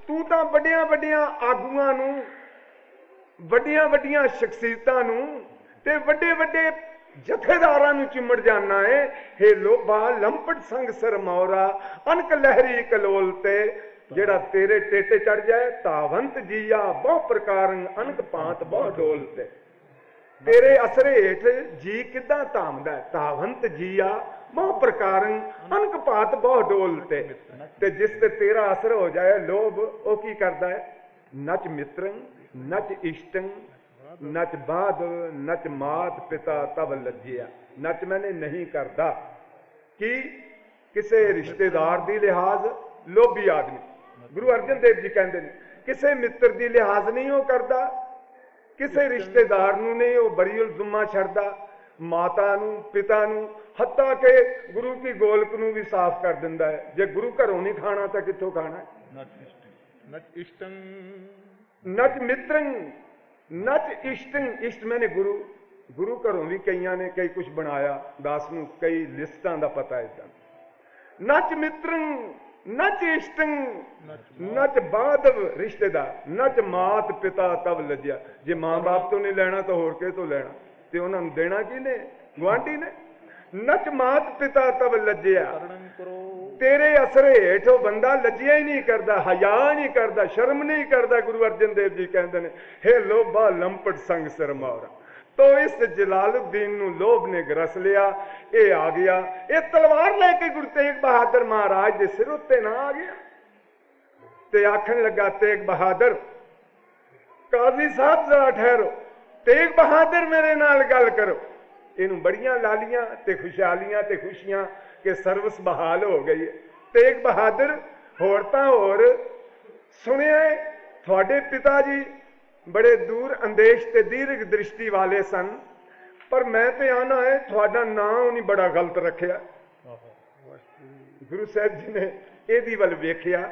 ਤੂੰ ਤਾਂ ਵੱਡੀਆਂ ਵੱਡੀਆਂ ਆਗੂਆਂ ਨੂੰ, ਵੱਡੀਆਂ ਵੱਡੀਆਂ ਸ਼ਖਸੀਅਤਾਂ ਨੂੰ ਤੇ ਵੱਡੇ ਵੱਡੇ ਜਥੇਦਾਰਾਂ ਨੂੰ ਚਿੰਮੜ ਜਾਣਾ ਹੈ। ਹੇ ਲੋਭਾ ਲੰਪਟ ਸੰਗ ਸਰਮੌਰਾ, ਅਨਕ ਲਹਿਰੀ ਕਲੋਲ ਤੇ ਜਿਹੜਾ ਤੇਰੇ ਟੇਟੇ ਚੜ ਜਾਏ। ਤਾਵੰਤ ਜੀਆ ਬਹੁ ਪ੍ਰਕਾਰੰ ਅਨਕ ਭਾਂਤ ਬਹੁ ਡੋਲ ਤੇ, ਤੇਰੇ ਅਸਰੇ ਹੇਠ ਜੀ ਕਿੱਦਾਂ ਧਾਮਦਾ ਹੈ। ਤਾਵੰਤ ਜੀਆ ਬਹੁ ਪ੍ਰਕਾਰੰ ਅਨਕ ਭਾਂਤ ਬਹੁ ਡੋਲ ਤੇ ਜਿਸ ਤੇ ਤੇਰਾ ਅਸਰ ਹੋ ਜਾਏ ਲੋਭ, ਉਹ ਕੀ ਕਰਦਾ ਹੈ। ਨਚ ਮਿੱਤਰੰ ਨਚ ਇਸ਼ਟੰ ਨਚ ਬਾਧ ਨਚ ਮਾਤ ਪਿਤਾ ਤਬ ਲੱਜਿਆ। ਨਚ ਮੈਨੇ ਨਹੀਂ ਕਰਦਾ ਕਿ ਕਿਸੇ ਰਿਸ਼ਤੇਦਾਰ ਦੀ ਲਿਹਾਜ਼ ਲੋਭੀ ਆਦਮੀ, ਗੁਰੂ ਅਰਜਨ ਦੇਵ ਜੀ ਕਹਿੰਦੇ ਨੇ, ਕਿਸੇ ਮਿੱਤਰ ਦੀ ਲਿਹਾਜ਼ ਨਹੀਂ ਉਹ ਕਰਦਾ, ਕਿਸੇ ਰਿਸ਼ਤੇਦਾਰ ਨੂੰ ਨਹੀਂ ਉਹ ਬਰੀਉਲ ਜ਼ੁੰਮਾ ਛੱਡਦਾ, ਮਾਤਾ ਨੂੰ ਪਿਤਾ ਨੂੰ, ਹੱਤਾ ਕਿ ਗੁਰੂ ਕੀ ਗੋਲਕ ਨੂੰ ਵੀ ਸਾਫ਼ ਕਰ ਦਿੰਦਾ ਹੈ। ਜੇ ਗੁਰੂ ਘਰੋਂ ਨਹੀਂ ਖਾਣਾ ਤਾਂ ਕਿੱਥੋਂ ਖਾਣਾ। ਨਚ ਇਸ਼ਟੰ ਨਚ ਮਿੱਤਰੰ ਨਚ ਇਸ਼ਟੰ, ਇਸ਼ਟ ਮੈਨੇ ਗੁਰੂ, ਗੁਰੂ ਘਰੋਂ ਵੀ ਕਈਆਂ ਨੇ ਕਈ ਕੁਝ ਬਣਾਇਆ, ਦਾਸ ਨੂੰ ਕਈ ਲਿਸਟਾਂ ਦਾ ਪਤਾ ਹੈ। ਨਚ ਮਿੱਤਰੰ ਨਚ ਇਸ਼ਟੰ ਨਚ ਬਾਧਵ ਰਿਸ਼ਤੇਦਾਰ, ਨਚ ਮਾਤ ਪਿਤਾ ਤਬ ਲੱਜਿਆ। ਜੇ ਮਾਂ ਬਾਪ ਤੋਂ ਨਹੀਂ ਲੈਣਾ ਤਾਂ ਹੋਰ ਕਿਸ ਤੋਂ ਲੈਣਾ, ਤੇ ਉਹਨਾਂ ਨੂੰ ਦੇਣਾ ਕਿਹਨੇ, ਗੁਆਂਢੀ ਨੇ। ਨਚ ਮਾਤ ਪਿਤਾ ਤਬ ਲੱਜਿਆ, ਤੇਰੇ ਅਸਰੇ ਹੇਠ ਉਹ ਬੰਦਾ ਲੱਜਿਆ ਹੀ ਨਹੀਂ ਕਰਦਾ, ਹਯਾ ਨਹੀਂ ਕਰਦਾ, ਸ਼ਰਮ ਨਹੀਂ ਕਰਦਾ। ਗੁਰੂ ਅਰਜਨ ਦੇਵ ਜੀ ਕਹਿੰਦੇ ਨੇ, ਹੇ ਲੋਭਾ ਲੰਪਟ ਸੰਗ ਸਰਮੌਰਾ। ਤੋ ਇਸ ਜਲਾਲੁਦੀਨ ਨੂੰ ਲੋਭ ਨੇ ਗਰਸ ਲਿਆ, ਇਹ ਆ ਗਿਆ, ਇਹ ਤਲਵਾਰ ਲੈ ਕੇ ਗੁਰੂ ਤੇਗ ਬਹਾਦਰ ਮਹਾਰਾਜ ਦੇ ਸਿਰ ਉੱਤੇ ਨਾ ਆ ਗਿਆ ਤੇ ਆਖਣ ਲੱਗਾ, ਤੇਗ ਬਹਾਦਰ, ਕਾਜ਼ੀ ਸਾਹਿਬ ਜ਼ਰਾ ਠਹਿਰੋ, ਤੇਗ ਬਹਾਦਰ ਮੇਰੇ ਨਾਲ ਗੱਲ ਕਰੋ। ਇਹਨੂੰ ਬੜੀਆਂ ਲਾਲੀਆਂ ਤੇ ਖੁਸ਼ਹਾਲੀਆਂ ਤੇ ਖੁਸ਼ੀਆਂ ਕਿ ਸਰਵਿਸ ਬਹਾਲ ਹੋ ਗਈ ਹੈ। ਤੇਗ ਬਹਾਦਰ, ਹੋਰ ਤਾਂ ਹੋਰ ਸੁਣਿਆ ਤੁਹਾਡੇ ਪਿਤਾ ਜੀ ਬੜੇ ਦੂਰ ਅੰਦੇਸ਼ ਤੇ ਦੀਰਘ ਦ੍ਰਿਸ਼ਟੀ ਵਾਲੇ ਸਨ, ਪਰ ਮੈਂ ਤੇ ਆਣਾ ਹੈ ਤੁਹਾਡਾ ਨਾਂ ਉਹਨੇ ਬੜਾ ਗਲਤ ਰੱਖਿਆ। ਗੁਰੂ ਸਾਹਿਬ ਜੀ ਨੇ ਇਹਦੀ ਵੱਲ ਵੇਖਿਆ,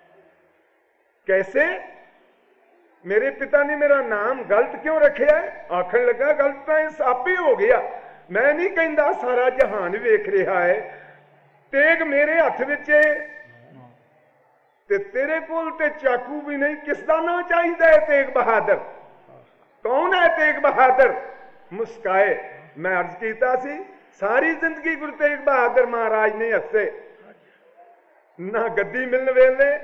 ਕੈਸੇ ਮੇਰੇ ਪਿਤਾ ਨੇ ਮੇਰਾ ਨਾਮ ਗਲਤ ਕਿਉਂ ਰੱਖਿਆ। ਆਖਣ ਲੱਗਾ, ਗਲਤ ਤਾਂ ਇਸ ਆਪੇ ਹੋ ਗਿਆ, ਮੈਂ ਨਹੀਂ ਕਹਿੰਦਾ, ਸਾਰਾ ਜਹਾਨ ਵੇਖ ਰਿਹਾ ਹੈ। ਤੇਗ ਮੇਰੇ ਹੱਥ ਵਿੱਚ ਤੇ ਤੇਰੇ ਕੋਲ ਤੇ ਚਾਕੂ ਵੀ ਨਹੀਂ, ਕਿਸ ਦਾ ਨਾਂ ਚਾਹੀਦਾ ਹੈ। ਤੇਗ ਬਹਾਦਰ ਕੌਣ ਹੈ। ਤੇਗ ਬਹਾਦਰ ਮੁਸਕਾਏ। ਮੈਂ ਅਰਜ਼ ਕੀਤਾ ਸੀ, ਸਾਰੀ ਜ਼ਿੰਦਗੀ ਗੁਰੂ ਤੇਗ ਬਹਾਦਰ ਮਹਾਰਾਜ ਨੇ ਹੱਸੇ, ਨਾ ਗੱਦੀ ਮਿਲਣ ਵੇਲੇ,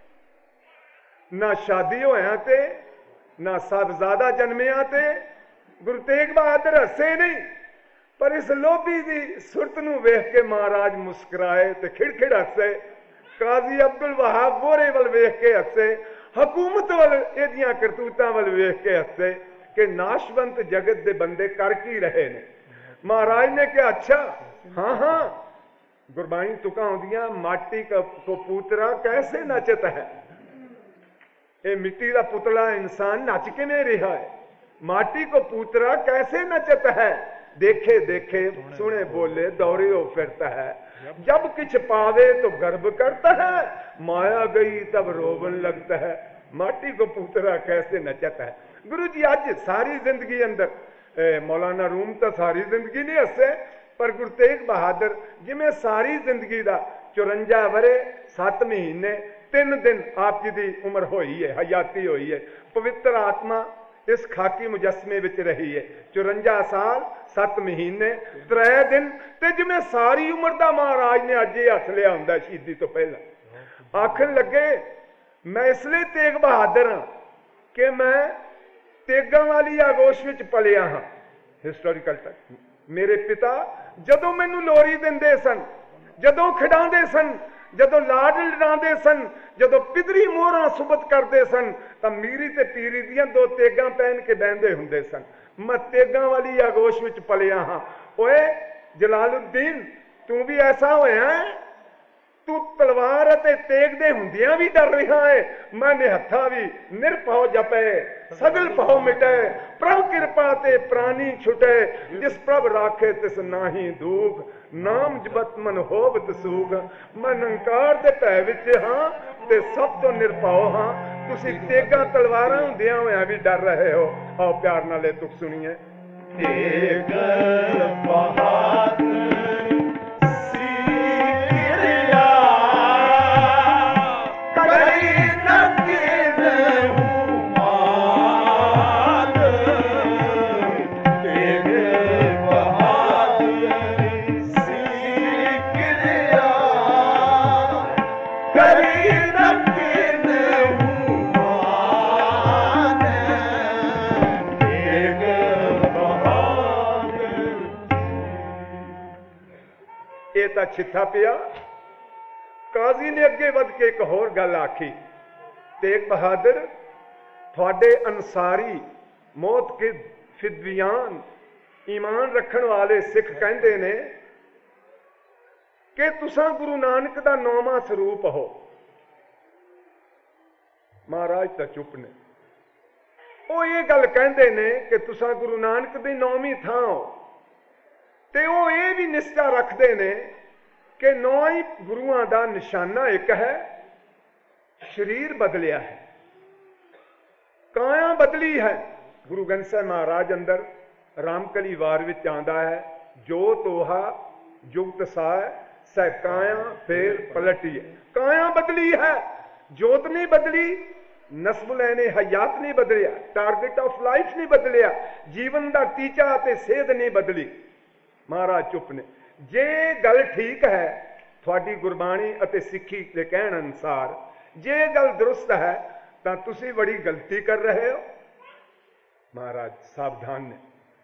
ਨਾ ਸ਼ਾਦੀ ਹੋਇਆ ਤੇ, ਨਾ ਸਾਹਿਬਜ਼ਾਦਾ ਜਨਮਿਆ ਤੇ ਗੁਰੂ ਤੇਗ ਬਹਾਦਰ ਹੱਸੇ ਨਹੀਂ। ਪਰ ਇਸ ਲੋਭੀ ਦੀ ਸੁਰਤ ਨੂੰ ਵੇਖ ਕੇ ਮਹਾਰਾਜ ਮੁਸਕਰਾਏ ਤੇ ਖਿੜਖਿੜ ਹੱਸੇ। ਕਾਜ਼ੀ ਅਬਦੁਲ ਵਹਾਬ ਗੋਰੇ ਵੱਲ ਵੇਖ ਕੇ ਹੱਸੇ, ਹਕੂਮਤ ਵੱਲ ਇਹਦੀਆਂ ਕਰਤੂਤਾਂ ਵੱਲ ਵੇਖ ਕੇ ਹੱਸੇ ਕਿ ਨਾਸ਼ਵੰਤ ਜਗਤ ਦੇ ਬੰਦੇ ਕਰ ਕੀ ਰਹੇ ਨੇ। ਮਹਾਰਾਜ ਨੇ ਕਿਹਾ, ਅੱਛਾ ਹਾਂ ਹਾਂ, ਗੁਰਬਾਣੀ ਤੁਕਾਂ ਆਉਂਦੀਆਂ, ਮਾਟੀ ਕੋ ਪੂਤਰਾ ਕੈਸੇ ਨਚਤ ਹੈ। ਇਹ ਮਿੱਟੀ ਦਾ ਪੁਤਲਾ ਇਨਸਾਨ ਨੱਚ ਕਿਵੇਂ ਰਿਹਾ ਹੈ। ਮਾਟੀ ਕੋ ਪੂਤਰਾ ਕੈਸੇ ਨਚਤ ਹੈ, देखे देखे सुने बोले दौड़े हो फिरता है, जब किछ पावे तो गर्व करता है, माया गई तब रोवन लगता है, माटी को पुतरा कैसे नचता है। गुरु जी अज सारी जिंदगी अंदर मौलाना रूम तो सारी जिंदगी नहीं हसे, पर गुरु तेग बहादुर जिमें सारी जिंदगी का 54 वरे 7 महीने 3 दिन आप जी की उम्र हुई है, हयाती हुई है। पवित्र आत्मा इस खाकी मुजस्मे विच रही है। 54 साल 7 महीने 3 दिन ते जिमें सारी उम्र का महाराज ने अज ये हस लिया होंदा शहीदी तो पहला। आखन लगे मैं इसलिए तेग बहादुर हाँ कि मैं तेगा वाली आगोश विच पलिया हाँ। हिस्टोरिकल तक मेरे पिता जदों मैनू लोरी देंदे सन, जदों खिडांदे सन, जदों लाड लड़ाते सन, जदों पितरी मोहरा सुबत करते सन, तो मीरी ते पीरी दियां 2 तेगा पहन के बहते हुंदे सन। मैं तेगा वाली आगोश विच पलिया हाँ। ओए जलालुद्दीन तू भी ऐसा होया है, तू तलवार ते तेग दे हुंदियां भी डर रहा है। मैं निहत्था भी निरभौ जपे सगल भाव मिटे, प्रभ कृपा ते प्राणी छुटे, जिस प्रभ राखे तिस नाही दुख, नाम जपत मन होवत सुख। मैं निरंकार दे भै विच हां ते सब तो निरभौ हां, तुसी तेगा तलवारां हुंदियां होया भी डर रहे हो। आओ प्यार नाल ये तुक सुनिए। तेग बहादुर सिरिया करी नक ਇਹ ਤਾਂ ਛਿੱਥਾ ਪਿਆ। ਕਾਜ਼ੀ ਨੇ ਅੱਗੇ ਵੱਧ ਕੇ ਇੱਕ ਹੋਰ ਗੱਲ ਆਖੀ, ਤੇਗ ਬਹਾਦਰ ਤੁਹਾਡੇ ਅਨਸਾਰੀ ਮੌਤ ਕੇ ਫਿਦਵਿਆਨ ਈਮਾਨ ਰੱਖਣ ਵਾਲੇ ਸਿੱਖ ਕਹਿੰਦੇ ਨੇ ਕਿ ਤੁਸੀਂ ਗੁਰੂ ਨਾਨਕ ਦਾ 9ਵਾਂ ਸਰੂਪ ਹੋ। ਮਹਾਰਾਜ ਤਾਂ ਚੁੱਪ ਨੇ। ਉਹ ਇਹ ਗੱਲ ਕਹਿੰਦੇ ਨੇ ਕਿ ਤੁਸੀਂ ਗੁਰੂ ਨਾਨਕ ਦੀ 9ਵੀਂ ਥਾਂ ਹੋ, ਤੇ ਉਹ ਇਹ ਵੀ ਨਿਸ਼ਚਾ ਰੱਖਦੇ ਨੇ ਕਿ 9 ਹੀ ਗੁਰੂਆਂ ਦਾ ਨਿਸ਼ਾਨਾ ਇੱਕ ਹੈ, ਸਰੀਰ ਬਦਲਿਆ ਹੈ, ਕਾਇਆ ਬਦਲੀ ਹੈ। ਗੁਰੂ ਗ੍ਰੰਥ ਸਾਹਿਬ ਮਹਾਰਾਜ ਅੰਦਰ ਰਾਮਕਲੀ ਵਾਰ ਵਿੱਚ ਆਉਂਦਾ ਹੈ, ਜੋ ਤੋਹਾ ਜੁਗਤ ਸਾਹ ਸਹਿ ਕਾਇਆ ਫੇਰ ਪਲਟੀ ਹੈ। ਕਾਇਆ ਬਦਲੀ ਹੈ, ਜੋਤ ਨਹੀਂ ਬਦਲੀ, ਨਸਬੁਲੈਨੇ ਹਯਾਤ ਨਹੀਂ ਬਦਲਿਆ, ਟਾਰਗੇਟ ਆਫ ਲਾਈਫ ਨਹੀਂ ਬਦਲਿਆ, ਜੀਵਨ ਦਾ ਟੀਚਾ ਅਤੇ ਸੇਧ ਨਹੀਂ ਬਦਲੀ। ਮਹਾਰਾਜ ਚੁੱਪ ਨੇ। ਜੇ ਗੱਲ ਠੀਕ ਹੈ ਤੁਹਾਡੀ ਗੁਰਬਾਣੀ ਅਤੇ ਸਿੱਖੀ ਦੇ ਕਹਿਣ ਅਨੁਸਾਰ, ਜੇ ਗੱਲ ਦਰੁਸਤ ਹੈ ਤਾਂ ਤੁਸੀਂ ਬੜੀ ਗਲਤੀ ਕਰ ਰਹੇ ਹੋ। ਮਹਾਰਾਜ ਸਾਵਧਾਨ ਨੇ।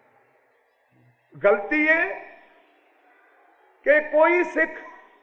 ਗਲਤੀ ਹੈ ਕਿ ਕੋਈ ਸਿੱਖ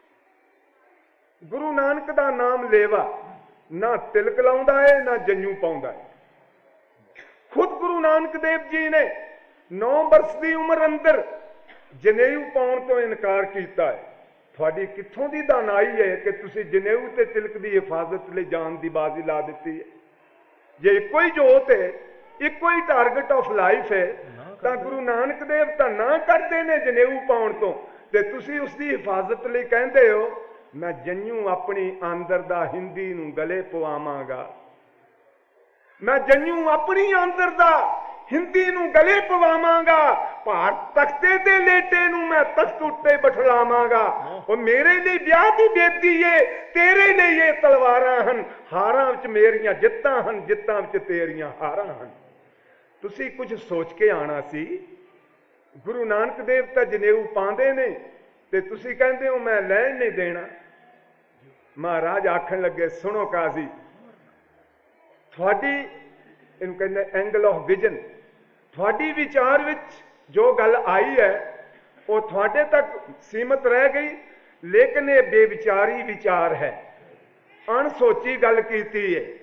ਗੁਰੂ ਨਾਨਕ ਦਾ ਨਾਮ ਲੇਵਾ ਨਾ ਤਿਲਕ ਲਾਉਂਦਾ ਹੈ ਨਾ ਜੰਜੂ ਪਾਉਂਦਾ ਹੈ। ਖੁਦ ਗੁਰੂ ਨਾਨਕ ਦੇਵ ਜੀ ਨੇ 9 ਵਰਸ ਦੀ ਉਮਰ ਅੰਦਰ ਜਨੇਊ ਪਾਉਣ ਤੋਂ ਇਨਕਾਰ ਕੀਤਾ ਹੈ। ਤੁਹਾਡੀ ਕਿੱਥੋਂ ਦੀ ਦਾਨਾਈ ਹੈ ਕਿ ਤੁਸੀਂ ਜਨੇਊ ਤੇ ਤਿਲਕ ਦੀ ਹਿਫਾਜ਼ਤ ਲਈ ਜਾਨ ਦੀ ਬਾਜ਼ੀ ਲਾ ਦਿੱਤੀ ਹੈ। ਜੇ ਇੱਕੋ ਹੀ ਜੋਤ ਹੈ, ਇੱਕੋ ਹੀ ਟਾਰਗੇਟ ਆਫ ਲਾਈਫ ਹੈ, ਤਾਂ ਗੁਰੂ ਨਾਨਕ ਦੇਵ ਤਾਂ ਨਾ ਕਰਦੇ ਨੇ ਜਨੇਊ ਪਾਉਣ ਤੋਂ, ਤੇ ਤੁਸੀਂ ਉਸ ਦੀ ਹਿਫਾਜ਼ਤ ਲਈ ਕਹਿੰਦੇ ਹੋ ਮੈਂ ਜੰਜੂ ਆਪਣੀ ਆਂਦਰ ਦਾ ਹਿੰਦੀ ਨੂੰ ਗਲੇ ਪਵਾਵਾਂਗਾ, ਮੈਂ ਜੰਜੂ ਆਪਣੀ ਆਂਦਰ ਦਾ ਹਿੰਦੀ ਨੂੰ ਗਲੇ ਪਵਾਵਾਂਗਾ, ਭਾਰਤ ਤਖਤੇ ਤੇ ਲੇਟੇ ਨੂੰ ਮੈਂ ਤਖਤ ਉੱਤੇ ਬਿਠਲਾਵਾਂਗਾ। ਉਹ ਮੇਰੇ ਲਈ ਵਿਆਹ ਦੀ ਬੇਦੀ ਏ, ਤੇਰੇ ਲਈ ਇਹ ਤਲਵਾਰਾਂ ਹਨ, ਹਾਰਾਂ ਵਿੱਚ ਮੇਰੀਆਂ ਜਿੱਤਾਂ ਹਨ, ਜਿੱਤਾਂ ਵਿੱਚ ਤੇਰੀਆਂ ਹਾਰਾਂ ਹਨ। ਤੁਸੀਂ ਕੁਝ ਸੋਚ ਕੇ ਆਣਾ ਸੀ। ਗੁਰੂ ਨਾਨਕ ਦੇਵ ਤਾਂ ਜਨੇਊ ਪਾਉਂਦੇ ਨੇ ਤੇ ਤੁਸੀਂ ਕਹਿੰਦੇ ਹੋ ਮੈਂ ਲੈਣ ਨਹੀਂ ਦੇਣਾ। ਮਹਾਰਾਜ ਆਖਣ ਲੱਗੇ, ਸੁਣੋ ਕਾਜ਼ੀ, ਤੁਹਾਡੀ ਇਹਨੂੰ ਕਹਿੰਦੇ ਐਂਗਲ ਆਫ ਵਿਜ਼ਨ, ਤੁਹਾਡੀ ਵਿਚਾਰ ਵਿੱਚ ਜੋ ਗੱਲ ਆਈ ਹੈ ਉਹ ਤੁਹਾਡੇ ਤੱਕ ਸੀਮਤ ਰਹਿ ਗਈ, ਲੇਕਿਨ ਇਹ ਬੇਵਿਚਾਰੀ ਵਿਚਾਰ ਹੈ, ਅਣਸੋਚੀ ਗੱਲ ਕੀਤੀ ਹੈ।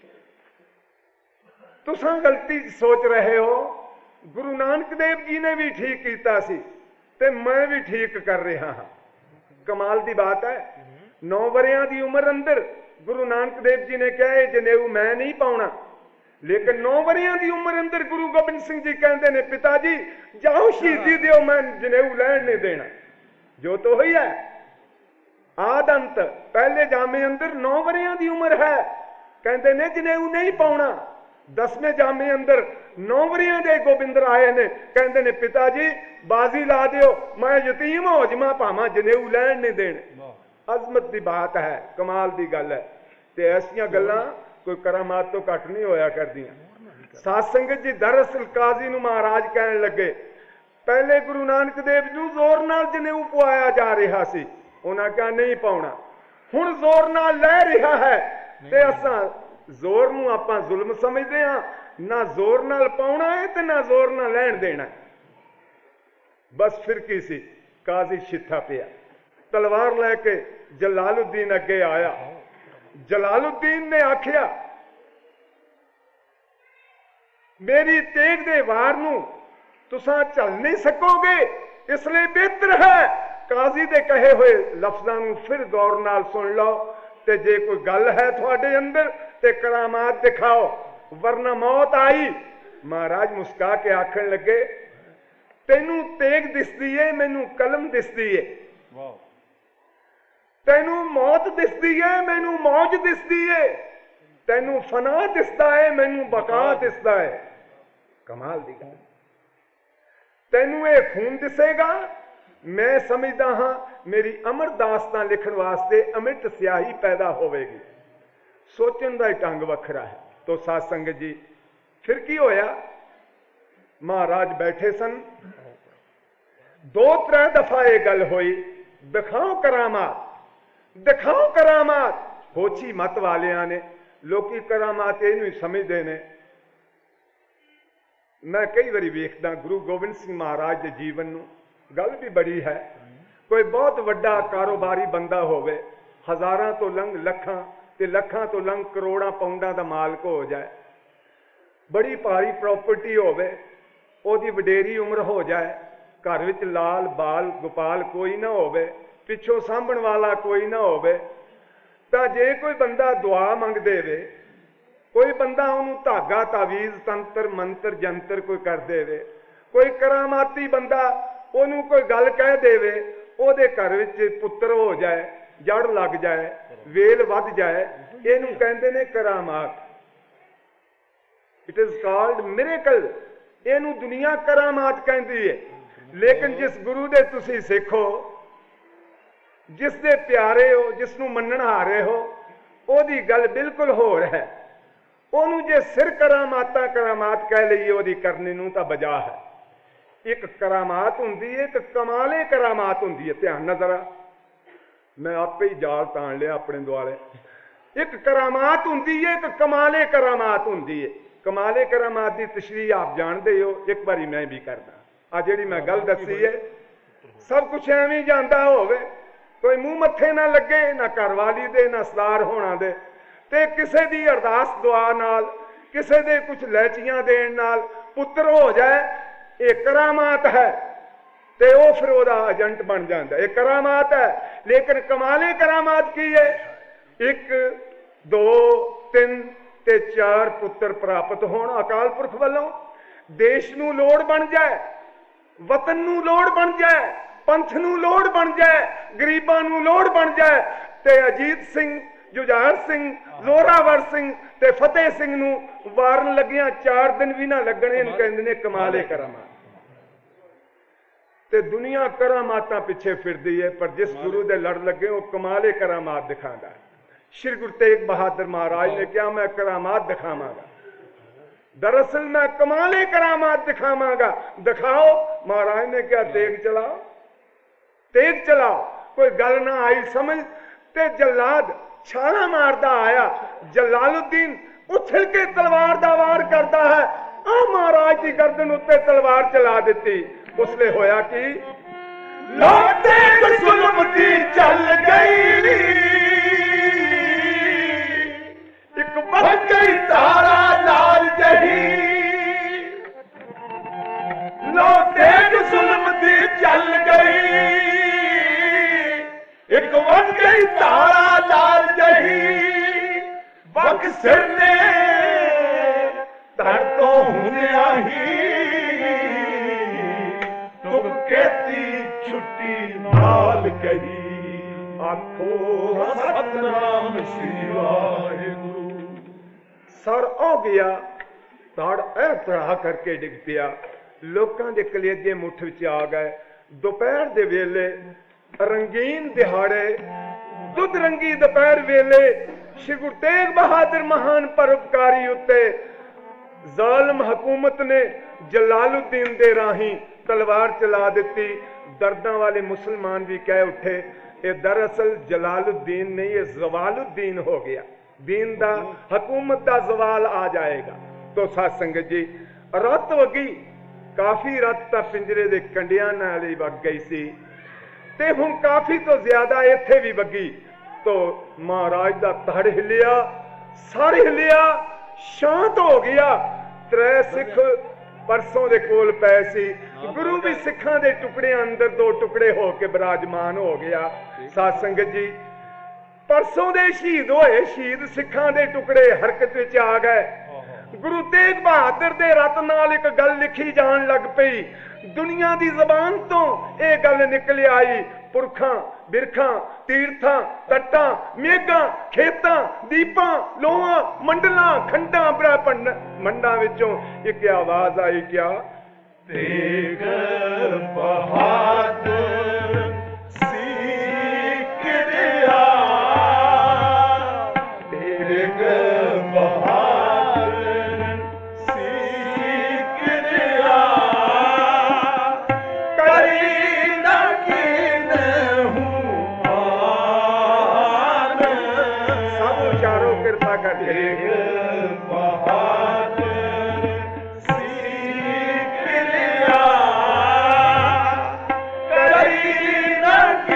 ਤੁਸੀਂ ਗਲਤੀ ਸੋਚ ਰਹੇ ਹੋ। ਗੁਰੂ ਨਾਨਕ ਦੇਵ ਜੀ ਨੇ ਵੀ ਠੀਕ ਕੀਤਾ ਸੀ ਤੇ ਮੈਂ ਵੀ ਠੀਕ ਕਰ ਰਿਹਾ ਹਾਂ। ਕਮਾਲ ਦੀ ਬਾਤ ਹੈ। 9 ਵਰਿਆਂ ਦੀ ਉਮਰ ਅੰਦਰ ਗੁਰੂ ਨਾਨਕ ਦੇਵ ਜੀ ਨੇ ਕਿਹਾ ਇਹ ਜਨੇਊ ਮੈਂ ਨਹੀਂ ਪਾਉਣਾ, ਲੇਕਿਨ 9 ਵਰਿਆਂ ਦੀ ਉਮਰ ਅੰਦਰ ਗੁਰੂ ਗੋਬਿੰਦ ਸਿੰਘ ਜੀ ਕਹਿੰਦੇ ਨੇ ਪਿਤਾ ਜੀ ਜਾਓ ਸ਼ਹੀਦੀ ਦਿਓ, ਮੈਂ ਜਨੇਊ ਲੈਣ ਨਹੀਂ ਦੇਣਾ। ਜੋ ਤਾਂ ਹੋਈ ਹੈ ਆਦ ਅੰਤ। ਪਹਿਲੇ ਜਾਮੇ ਅੰਦਰ 9 ਵਰਿਆਂ ਦੀ ਉਮਰ ਹੈ, ਕਹਿੰਦੇ ਨੇ ਜਨੇਊ ਨਹੀਂ ਪਾਉਣਾ। 10ਵੇਂ ਜਾਮੇ ਅੰਦਰ 9 ਵਰਿਆਂ ਦੇ ਗੋਬਿੰਦ ਆਏ ਨੇ, ਕਹਿੰਦੇ ਨੇ ਪਿਤਾ ਜੀ ਬਾਜ਼ੀ ਲਾ ਦਿਓ, ਮੈਂ ਯਤੀਮ ਹੋ ਜਾਵਾਂ ਭਾਵਾਂ ਜਨੇਊ ਲੈਣ ਨਹੀਂ ਦੇਣ। ਅਜ਼ਮਤ ਦੀ ਬਾਤ ਹੈ, ਕਮਾਲ ਦੀ ਗੱਲ ਹੈ। ਤੇ ਐਸੀਆਂ ਗੱਲਾਂ ਕੋਈ ਕਰਾਮਾਤ ਤੋਂ ਘੱਟ ਨਹੀਂ ਹੋਇਆ ਕਰਦੀਆਂ। ਸਾਧ ਸੰਗਤ ਜੀ, ਦਰਅਸਲ ਕਾਜ਼ੀ ਨੂੰ ਮਹਾਰਾਜ ਕਹਿਣ ਲੱਗੇ, ਪਹਿਲੇ ਗੁਰੂ ਨਾਨਕ ਦੇਵ ਨੂੰ ਜ਼ੋਰ ਨਾਲ ਜਨੇਊ ਪਵਾਇਆ ਜਾ ਰਿਹਾ ਸੀ, ਉਹਨਾਂ ਕਿਹਾ ਨਹੀਂ ਪਾਉਣਾ। ਹੁਣ ਜ਼ੋਰ ਨਾਲ ਲੈ ਰਿਹਾ ਹੈ ਤੇ ਅਸਾਂ ਜ਼ੋਰ ਨੂੰ ਆਪਾਂ ਜ਼ੁਲਮ ਸਮਝਦੇ ਹਾਂ। ਨਾ ਜ਼ੋਰ ਨਾਲ ਪਾਉਣਾ ਹੈ ਤੇ ਨਾ ਜ਼ੋਰ ਨਾਲ ਲੈਣ ਦੇਣਾ। ਬਸ ਫਿਰ ਕੀ ਸੀ, ਕਾਜ਼ੀ ਛਿੱਥਾ ਪਿਆ, ਤਲਵਾਰ ਲੈ ਕੇ ਜਲਾਲੁਦੀਨ ਅੱਗੇ ਆਇਆ। ਜਲਾਲੁਦੀਨ ਨੇ ਆਖਿਆ ਮੇਰੀ ਤੇਗ ਦੇ ਵਾਰ ਨੂੰ ਤੁਸੀਂ ਝੱਲ ਨਹੀਂ ਸਕੋਗੇ, ਇਸ ਲਈ ਬਿਹਤਰ ਹੈ ਕਾਜ਼ੀ ਦੇ ਕਹੇ ਹੋਏ ਲਫ਼ਜ਼ਾਂ ਨੂੰ ਫਿਰ ਗੌਰ ਨਾਲ ਸੁਣ ਲਓ, ਤੇ ਜੇ ਕੋਈ ਗੱਲ ਹੈ ਤੁਹਾਡੇ ਅੰਦਰ ਤੇ ਕਰਾਮਾਤ ਦਿਖਾਓ, ਵਰਨਾ ਮੌਤ ਆਈ। ਮਹਾਰਾਜ ਮੁਸਕਾ ਕੇ ਆਖਣ ਲੱਗੇ, ਤੈਨੂੰ ਤੇਗ ਦਿਸਦੀ ਏ, ਮੈਨੂੰ ਕਲਮ ਦਿਸਦੀ ਏ। ਵਾਹ। ਤੈਨੂੰ ਮੌਤ ਦਿਸਦੀ ਏ, ਮੈਨੂੰ ਮੌਜ ਦਿਸਦੀ ਏ। ਤੈਨੂੰ ਫਨਾ ਦਿਸਦਾ ਏ, ਮੈਨੂੰ ਬਕਾ ਦਿਸਦਾ ਏ। ਕਮਾਲ ਦੀ ਗੱਲ। ਤੈਨੂੰ ਇਹ ਖੂਨ ਦਿਸੇਗਾ, ਮੈਂ ਸਮਝਦਾ ਹਾਂ ਮੇਰੀ ਅਮਰ ਦਾਸਤਾਂ ਲਿਖਣ ਵਾਸਤੇ ਅਮਿਟ ਸਿਆਹੀ ਪੈਦਾ ਹੋਵੇਗੀ। ਸੋਚਣ ਦਾ ਢੰਗ ਵੱਖਰਾ ਹੈ। ਤੋ ਸਾਧ ਸੰਗਤ ਜੀ, ਫਿਰ ਕੀ ਹੋਇਆ? ਮਹਾਰਾਜ ਬੈਠੇ ਸਨ, 2-3 ਦਫਾ ਇਹ ਗੱਲ ਹੋਈ, ਦਿਖਾਓ ਕਰਾਮਾਤ, ਦਿਖਾਓ ਕਰਾਮਾਤ। ਹੋਛੀ ਮਤ ਵਾਲਿਆਂ ਨੇ, ਲੋਕੀ ਕਰਾਮਾਤ ਇਹਨੂੰ ਹੀ ਸਮਝਦੇ ਨੇ। ਮੈਂ ਕਈ ਵਾਰੀ ਵੇਖਦਾ ਗੁਰੂ ਗੋਬਿੰਦ ਸਿੰਘ ਮਹਾਰਾਜ ਦੇ ਜੀਵਨ ਨੂੰ, ਗੱਲ ਵੀ ਬੜੀ ਹੈ, ਕੋਈ ਬਹੁਤ ਵੱਡਾ ਕਾਰੋਬਾਰੀ ਬੰਦਾ ਹੋਵੇ, ਹਜ਼ਾਰਾਂ ਤੋਂ ਲੰਘ ਲੱਖਾਂ ਤੇ ਲੱਖਾਂ ਤੋਂ ਲੰਘ ਕਰੋੜਾਂ ਪਾਉਂਡਾਂ ਦਾ ਮਾਲਕ ਹੋ ਜਾਏ, ਬੜੀ ਭਾਰੀ ਪ੍ਰਾਪਰਟੀ ਹੋਵੇ, ਉਹਦੀ ਵਡੇਰੀ ਉਮਰ ਹੋ ਜਾਏ, ਘਰ ਵਿੱਚ ਲਾਲ ਬਾਲ ਗੋਪਾਲ ਕੋਈ ਨਾ ਹੋਵੇ, ਪਿੱਛੋਂ ਸਾਂਭਣ ਵਾਲਾ ਕੋਈ ਨਾ ਹੋਵੇ, ਤਾਂ ਜੇ ਕੋਈ ਬੰਦਾ ਦੁਆ ਮੰਗ ਦੇਵੇ, ਕੋਈ ਬੰਦਾ ਉਹਨੂੰ ਧਾਗਾ ਤਾਵੀਜ਼ ਤੰਤਰ ਮੰਤਰ ਜੰਤਰ ਕੋਈ ਕਰ ਦੇਵੇ, ਕੋਈ ਕਰਾਮਾਤੀ ਬੰਦਾ ਉਹਨੂੰ ਕੋਈ ਗੱਲ ਕਹਿ ਦੇਵੇ, ਉਹਦੇ ਘਰ ਵਿੱਚ ਪੁੱਤਰ ਹੋ ਜਾਏ, ਜੜ ਲੱਗ ਜਾਏ, ਵੇਲ ਵੱਧ ਜਾਏ, ਇਹਨੂੰ ਕਹਿੰਦੇ ਨੇ ਕਰਾਮਾਤ। It is called miracle. ਇਹਨੂੰ ਦੁਨੀਆ ਕਰਾਮਾਤ ਕਹਿੰਦੀ ਹੈ। ਲੇਕਿਨ ਜਿਸ ਗੁਰੂ ਦੇ ਤੁਸੀਂ ਸਿੱਖ ਹੋ, ਜਿਸ ਦੇ ਪਿਆਰੇ ਹੋ, ਜਿਸ ਨੂੰ ਮੰਨਣ ਹਾਰੇ ਹੋ, ਉਹਦੀ ਗੱਲ ਬਿਲਕੁਲ ਹੋਰ ਹੈ। ਉਹਨੂੰ ਜੇ ਸਿਰ ਕਰਾਮਾਤਾਂ ਕਰਾਮਾਤ ਕਹਿ ਲਈਏ ਉਹਦੀ ਕਰਨੀ ਨੂੰ ਤਾਂ ਬਜਾ ਹੈ। ਇੱਕ ਕਰਾਮਾਤ ਹੁੰਦੀ ਹੈ, ਇੱਕ ਕਮਾਲੇ ਕਰਾਮਾਤ ਹੁੰਦੀ ਹੈ। ਧਿਆਨ ਨਾਲ ਜ਼ਰਾ, ਮੈਂ ਆਪੇ ਹੀ ਜਾਲ ਤਾਣ ਲਿਆ ਆਪਣੇ ਦੁਆਲੇ। ਇੱਕ ਕਰਾਮਾਤ ਹੁੰਦੀ ਹੈ, ਇੱਕ ਕਮਾਲੇ ਕਰਾਮਾਤ ਹੁੰਦੀ ਹੈ। ਕਮਾਲੇ ਕਰਾਮਾਤ ਦੀ ਤਸ਼ਰੀਹ ਆਪ ਜਾਣਦੇ ਹੋ, ਇੱਕ ਵਾਰੀ ਮੈਂ ਵੀ ਕਰਦਾ। ਆ ਜਿਹੜੀ ਮੈਂ ਗੱਲ ਦੱਸੀ ਹੈ, ਸਭ ਕੁਛ ਐਵੇਂ ਜਾਂਦਾ ਹੋਵੇ, ਕੋਈ ਮੂੰਹ ਮੱਥੇ ਨਾ ਲੱਗੇ, ਨਾ ਘਰਵਾਲੀ ਦੇ ਨਾ ਸਰਦਾਰ ਹੋਣਾ ਦੇ, ਤੇ ਕਿਸੇ ਦੀ ਅਰਦਾਸ ਦੁਆ ਨਾਲ, ਕਿਸੇ ਦੇ ਕੁਝ ਲੈਚੀਆਂ ਦੇਣ ਨਾਲ ਪੁੱਤਰ ਹੋ ਜਾਏ, ਇਹ ਕਰਾਮਾਤ ਹੈ। ਤੇ ਉਹ ਫਿਰ ਉਹਦਾ ਏਜੰਟ ਬਣ ਜਾਂਦਾ, ਇਹ ਕਰਾਮਾਤ ਹੈ। ਲੇਕਿਨ ਕਮਾਲੇ ਕਰਾਮਾਤ ਕੀ ਹੈ? 1 2 3 ਤੇ 4 ਪੁੱਤਰ ਪ੍ਰਾਪਤ ਹੋਣ ਅਕਾਲ ਪੁਰਖ ਵੱਲੋਂ। ਦੇਸ਼ ਨੂੰ ਲੋੜ ਬਣ ਜਾਏ, ਵਤਨ ਨੂੰ ਲੋੜ ਬਣ ਜਾਏ, ਪੰਥ ਨੂੰ ਲੋੜ ਬਣ ਜਾਏ, ਗਰੀਬਾਂ ਨੂੰ ਲੋੜ ਬਣ ਜਾਏ, ਤੇ ਅਜੀਤ ਸਿੰਘ, ਜੁਝਾਰ ਸਿੰਘ, ਜ਼ੋਰਾਵਰ ਸਿੰਘ ਤੇ ਫਤਿਹ ਸਿੰਘ ਨੂੰ ਵਾਰਨ ਲੱਗਿਆਂ 4 ਦਿਨ ਵੀ ਨਾ ਲੱਗਣੇ, ਇਹਨੂੰ ਕਹਿੰਦੇ ਨੇ ਕਮਾਲੇ ਕਰਾਮਾਤ। ਤੇ ਦੁਨੀਆ ਕਰਾਮਾਤਾਂ ਪਿੱਛੇ ਫਿਰਦੀ ਹੈ, ਪਰ ਜਿਸ ਗੁਰੂ ਦੇ ਲੜ ਲੱਗੇ ਉਹ ਕਮਾਲੇ ਕਰਾਮਾਤ ਦਿਖਾਉਂਦਾ ਹੈ। श्री गुरु तेग बहादुर महाराज ने क्या मैं करामात दिखावांगा, दरअसल मैं कमाले करामात दिखावांगा। दिखाओ। महाराज ने क्या तेग चलाओ, तेग चलाओ। कोई गल ना आई समझ, ते जल्लाद छाला मारदा आया। जलालुद्दीन उछल के तलवार दा वार करता है, आ महाराज की गर्दन उत्ते तलवार चला दी। उसले होया कि तेग जुल्म दी चल गई, एक बन गई तारा लाल जही। लो तेग जुल्म दी चल गई, एक बन गई तारा लाल जही। वक सिर ने धर तो हुंदिया ही, तुम कहती छुट्टी नाल कही। आखो सतनाम श्री वाहिगुरु। सर आ गया, ताड़ ऐ तड़ा करके डिग पिया। लोकां दे कलेजे मुठ विच आ गए। दोपहर दे वेले रंगीन दिहाड़े, दुध रंगी दोपहर वेले श्री गुरु तेग बहादुर महान परोपकारी उत्ते जालिम हुकूमत ने जलालुद्दीन दे राही तलवार चला दी। दर्दां वाले मुसलमान भी कह उठे, ये दरअसल जलालुद्दीन नहीं, ये जवालुद्दीन हो गया। दीन दा हुकूमत दा जवाल आ जाएगा। तो साध संगत जी, रत वगी काफी रत तां पिंजरे दे कंडियां नाल ही वग गई सी, ते हुण काफी तो ज्यादा इत्थे भी वगी। तो महाराज दा धड़ हिलिया, सर हिलिया, शांत हो गया। 3 सिख परसों दे कोल पै सी। गुरु भी सिखां दे टुकड़े अंदर 2 टुकड़े हो के विराजमान हो गया। साध संगत जी, परसों दे शहीद होए शहीद सिखां दे टुकड़े हरकत विच आ गए। गुरु तेग बहादुर दे रत नाल एक गल लिखी जान लग पई। दुनिया दी जबान तो ये गल निकल आई, पुरखां बिरखां तीर्थां तट्टां मेघां खेतां दीपां लोहां मंडलां खंडां ब्रह्मंड मंडां विचों एक आवाज आई, क्या तेग बहादुर सीख रिया। तेग बहादुर सीख रिया, करी न कीनहु मान। सब चारों कृपा करके सीख लिया, करी न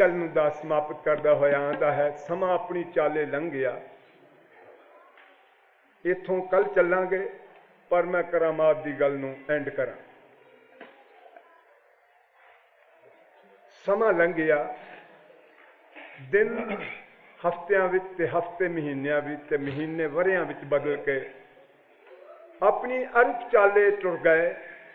ਗੱਲ ਨੂੰ ਦਾ ਸਮਾਪਤ ਕਰਦਾ ਹੋਇਆ ਆਂਦਾ ਹੈ, ਸਮਾਂ ਆਪਣੀ ਚਾਲੇ ਲੰਘ ਗਿਆ, ਇੱਥੋਂ ਕੱਲ ਚੱਲਾਂਗੇ, ਪਰ ਮੈਂ ਕਰਾਮਾਤ ਦੀ ਗੱਲ ਨੂੰ ਐਂਡ ਕਰਾਂ। ਸਮਾਂ ਲੰਘ ਗਿਆ, ਦਿਨ ਹਫ਼ਤਿਆਂ ਵਿੱਚ ਤੇ ਹਫ਼ਤੇ ਮਹੀਨਿਆਂ ਵਿੱਚ ਤੇ ਮਹੀਨੇ ਵਰ੍ਹਿਆਂ ਵਿੱਚ ਬਦਲ ਕੇ ਆਪਣੀ ਅਰੁਪ ਚਾਲੇ ਟੁਰ ਗਏ।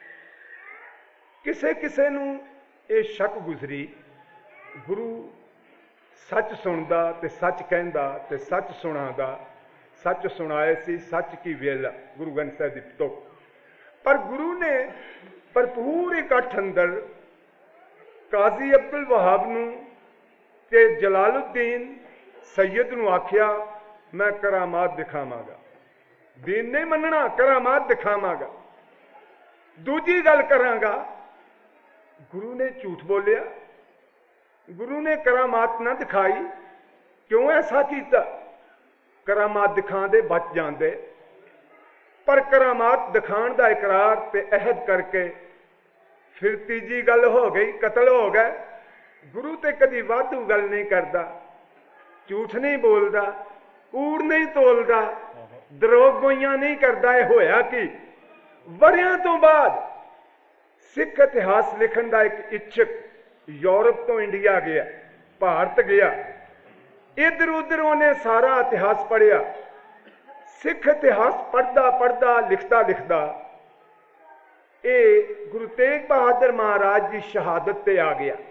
ਕਿਸੇ ਕਿਸੇ ਨੂੰ ਇਹ ਸ਼ੱਕ ਗੁਜ਼ਰੀ, ਗੁਰੂ ਸੱਚ ਸੁਣਦਾ ਤੇ ਸੱਚ ਕਹਿੰਦਾ ਤੇ ਸੱਚ ਸੁਣਾਉਂਦਾ, ਸੱਚ ਸੁਣਾਏ ਸੀ ਸੱਚ ਕੀ ਵੇਲਾ, ਗੁਰੂ ਗ੍ਰੰਥ ਸਾਹਿਬ ਦੀ ਤੁਕ। ਪਰ ਗੁਰੂ ਨੇ ਭਰਪੂਰ ਇਕੱਠ ਅੰਦਰ ਕਾਜ਼ੀ ਅਬਦੁਲ ਵਹਾਬ ਨੂੰ ਤੇ ਜਲਾਲੁੱਦੀਨ ਸੈयद ਨੂੰ ਆਖਿਆ, ਮੈਂ ਕਰਾਮਾਤ ਦਿਖਾਵਾਂਗਾ। ਦੀਨ ਨਹੀਂ ਮੰਨਣਾ, ਕਰਾਮਾਤ ਦਿਖਾਵਾਂਗਾ, ਦੂਜੀ ਗੱਲ ਕਰਾਂਗਾ। ਗੁਰੂ ਨੇ ਝੂਠ ਬੋਲਿਆ, ਗੁਰੂ ਨੇ ਕਰਾਮਾਤ ਨਾ ਦਿਖਾਈ। ਕਿਉਂ ਐਸਾ ਕੀਤਾ? ਕਰਾਮਾਤ ਦਿਖਾਉਂਦੇ ਬਚ ਜਾਂਦੇ, ਪਰ ਕਰਾਮਾਤ ਦਿਖਾਉਣ ਦਾ ਇਕਰਾਰ ਤੇ ਅਹਿਦ ਕਰਕੇ ਫਿਰ ਤੀਜੀ ਗੱਲ ਹੋ ਗਈ, ਕਤਲ ਹੋ ਗਿਆ। ਗੁਰੂ ਤੇ ਕਦੀ ਵਾਧੂ ਗੱਲ ਨਹੀਂ ਕਰਦਾ, ਝੂਠ ਨਹੀਂ ਬੋਲਦਾ, ਕੂੜ ਨਹੀਂ ਤੋਲਦਾ, ਦਰੋਗ ਗੋਈਆਂ ਨਹੀਂ ਕਰਦਾ। ਇਹ ਹੋਇਆ ਕਿ ਵਰ੍ਹਿਆਂ ਤੋਂ ਬਾਅਦ ਸਿੱਖ ਇਤਿਹਾਸ ਲਿਖਣ ਦਾ ਇੱਕ ਇੱਛਕ ਯੂਰਪ ਤੋਂ ਇੰਡੀਆ ਗਿਆ, ਭਾਰਤ ਗਿਆ, ਇੱਧਰ ਉੱਧਰ ਉਹਨੇ ਸਾਰਾ ਇਤਿਹਾਸ ਪੜ੍ਹਿਆ। ਸਿੱਖ ਇਤਿਹਾਸ ਪੜ੍ਹਦਾ ਪੜ੍ਹਦਾ ਲਿਖਦਾ ਲਿਖਦਾ ਇਹ ਗੁਰੂ ਤੇਗ ਬਹਾਦਰ ਮਹਾਰਾਜ ਦੀ ਸ਼ਹਾਦਤ ਤੇ ਆ ਗਿਆ।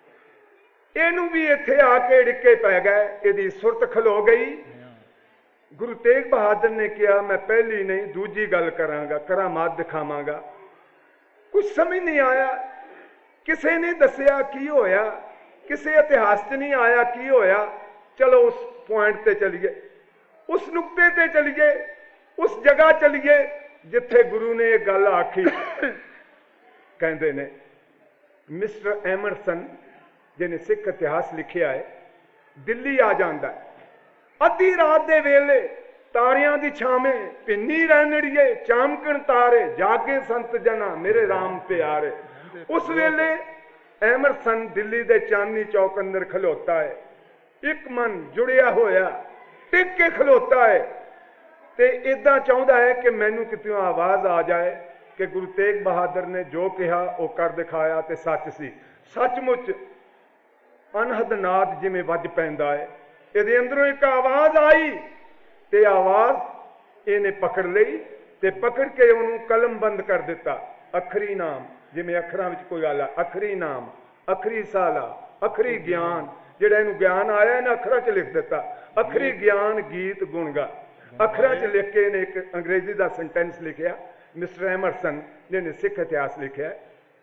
ਇਹਨੂੰ ਵੀ ਇੱਥੇ ਆ ਕੇ ਡਿੱਕੇ ਪੈ ਗਏ, ਇਹਦੀ ਸੁਰਤ ਖਲੋ ਗਈ। ਗੁਰੂ ਤੇਗ ਬਹਾਦਰ ਨੇ ਕਿਹਾ, ਮੈਂ ਪਹਿਲੀ ਨਹੀਂ ਦੂਜੀ ਗੱਲ ਕਰਾਂਗਾ, ਕਰਾਮਾਤ ਦਿਖਾਵਾਂਗਾ। ਕੁਝ ਸਮਝ ਨਹੀਂ ਆਇਆ, ਕਿਸੇ ਨੇ ਦੱਸਿਆ ਕੀ ਹੋਇਆ, ਕਿਸੇ ਇਤਿਹਾਸ 'ਚ ਨਹੀਂ ਆਇਆ ਕੀ ਹੋਇਆ। ਚਲੋ ਉਸ ਪੁਆਇੰਟ ਤੇ ਚਲੀਏ, ਉਸ ਨੁਕਤੇ ਤੇ ਚਲੀਏ, ਉਸ ਜਗ੍ਹਾ ਚਲੀਏ ਜਿੱਥੇ ਗੁਰੂ ਨੇ ਇਹ ਗੱਲ ਆਖੀ। ਕਹਿੰਦੇ ਨੇ ਮਿਸਟਰ ਐਮਰਸਨ, ਜਿਹਨੇ ਸਿੱਖ ਇਤਿਹਾਸ ਲਿਖਿਆ ਹੈ, ਦਿੱਲੀ ਆ ਜਾਂਦਾ। ਅੱਧੀ ਰਾਤ ਦੇ ਵੇਲੇ ਤਾਰਿਆਂ ਦੀ ਛਾਵੇਂ ਪਿੰਨੀ ਰਹਿਣੜੀਏ, ਚਾਮਕਣ ਤਾਰੇ ਜਾਗੇ ਸੰਤ ਜਨਾ ਮੇਰੇ ਰਾਮ ਪਿਆਰੇ। ਉਸ ਵੇਲੇ ਐਮਰਸਨ ਦਿੱਲੀ ਦੇ ਚਾਂਦਨੀ ਚੌਕ ਅੰਦਰ ਖਲੋਤਾ ਹੈ, ਇੱਕ ਮਨ ਜੁੜਿਆ ਹੋਇਆ, ਟਿਕ ਕੇ ਖਲੋਤਾ ਹੈ ਤੇ ਇਦਾਂ ਚਾਹੁੰਦਾ ਹੈ ਕਿ ਮੈਨੂੰ ਕਿਤੇ ਆਵਾਜ਼ ਆ ਜਾਏ ਕਿ ਗੁਰੂ ਤੇਗ ਬਹਾਦਰ ਨੇ ਜੋ ਕਿਹਾ ਉਹ ਕਰ ਦਿਖਾਇਆ ਤੇ ਸੱਚ ਸੀ। ਸੱਚਮੁੱਚ ਅਨਹਦ ਨਾਦ ਜਿਵੇਂ ਵੱਜ ਪੈਂਦਾ ਹੈ, ਇਹਦੇ ਅੰਦਰੋਂ ਇੱਕ ਆਵਾਜ਼ ਆਈ ਤੇ ਆਵਾਜ਼ ਇਹਨੇ ਪਕੜ ਲਈ ਤੇ ਪਕੜ ਕੇ ਉਹਨੂੰ ਕਲਮਬੰਦ ਕਰ ਦਿੱਤਾ। ਅਖਰੀ ਨਾਮ, ਜਿਵੇਂ ਅੱਖਰਾਂ ਵਿੱਚ ਕੋਈ ਆਲਾ, ਅਖਰੀ ਨਾਮ, ਅਖਰੀ ਸਾਲਾ, ਅਖਰੀ ਗਿਆਨ, ਜਿਹੜਾ ਇਹਨੂੰ ਗਿਆਨ ਆਇਆ ਇਹਨਾਂ ਅੱਖਰਾਂ 'ਚ ਲਿਖ ਦਿੱਤਾ। ਅਖਰੀ ਗਿਆਨ ਗੀਤ ਗੁਣਗਾ, ਅੱਖਰਾਂ 'ਚ ਲਿਖ ਕੇ ਇਹਨੇ ਇੱਕ ਅੰਗਰੇਜ਼ੀ ਦਾ ਸੈਂਟੈਂਸ ਲਿਖਿਆ। ਮਿਸਟਰ ਐਮਰਸਨ ਜਿਹਨੇ ਸਿੱਖ ਇਤਿਹਾਸ ਲਿਖਿਆ,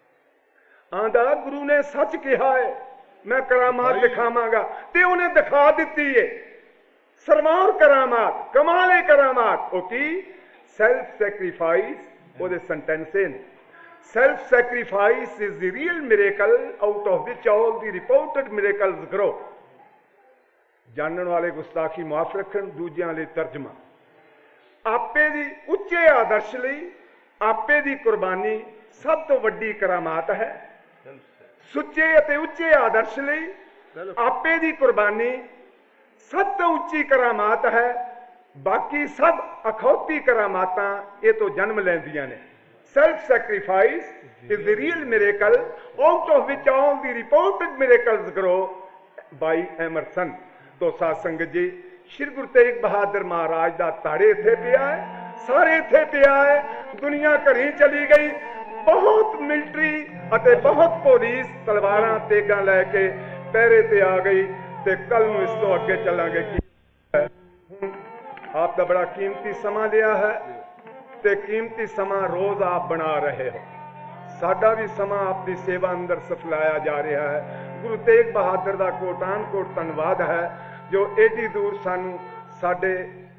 ਆਂਦਾ ਗੁਰੂ ਨੇ ਸੱਚ ਕਿਹਾ ਹੈ, ਮੈਂ ਕਰਾਮਾਤ ਦਿਖਾਵਾਂਗਾ, ਤੇ ਉਹਨੇ ਦਿਖਾ ਦਿੱਤੀ ਹੈ। ਸਰਮਾਰ ਕਰਾਮਾਤ, ਕਮਾਲੇ ਕਰਾਮਾਤ। ਉਹ ਕੀ? ਸੈਲਫ ਸੈਕਰੀਫਾਈਸ, ਉਹਦੇ ਸੈਂਟੈਂਸੇ ਨੇ। Self sacrifice is the real miracle out of which all the reported miracles grow. ਜਾਣਨ ਵਾਲੇ ਗੁਸਤਾਖੀ ਮਾਫ ਰੱਖਣ, ਦੂਜਿਆਂ ਲਈ ਤਰਜਮਾ। ਆਪੇ ਦੀ ਉੱਚੇ ਆਦਰਸ਼ ਲਈ ਆਪੇ ਦੀ ਕੁਰਬਾਨੀ ਸਭ ਤੋਂ ਵੱਡੀ ਕਰਾਮਾਤ ਹੈ। ਸੁੱਚੇ ਅਤੇ ਉੱਚੇ ਆਦਰਸ਼ ਲਈ ਆਪੇ ਦੀ ਕੁਰਬਾਨੀ ਸਭ ਤੋਂ ਉੱਚੀ ਕਰਾਮਾਤ ਹੈ। ਬਾਕੀ ਸਭ ਅਖੌਤੀ ਕਰਾਮਾਤਾਂ ਇਹ ਤੋਂ ਜਨਮ ਲੈਂਦੀਆਂ ਨੇ। Self-sacrifice is the real miracle out of which all the reported miracles grow by Emerson। तो साध संगत जी, श्री गुरु तेग बहादुर महाराज का ताड़े इत्थे पिया है, सारे इत्थे पिया है, दुनिया घरी चली गई। बहुत मिलिट्री अते बहुत पुलिस तलवारां तेगां लैके पहरे ते आ गई ते कल नूं इस तों अगे चलांगे। आप दा बड़ा कीमती समा लिया है ਤੇ ਕੀਮਤੀ ਸਮਾਂ ਰੋਜ਼ ਆਪ ਬਣਾ ਰਹੇ ਹੋ। ਸਾਡਾ ਵੀ ਸਮਾਂ ਆਪਣੀ ਸੇਵਾ ਅੰਦਰ ਸਫਲਾਇਆ ਜਾ ਰਿਹਾ ਹੈ। ਗੁਰੂ ਤੇਗ ਬਹਾਦਰ ਦਾ ਕੋਟਾਨ ਕੋਟ ਧੰਨਵਾਦ ਹੈ ਜੋ ਏਡੀ ਦੂਰ ਸਾਨੂੰ ਸਾਡੇ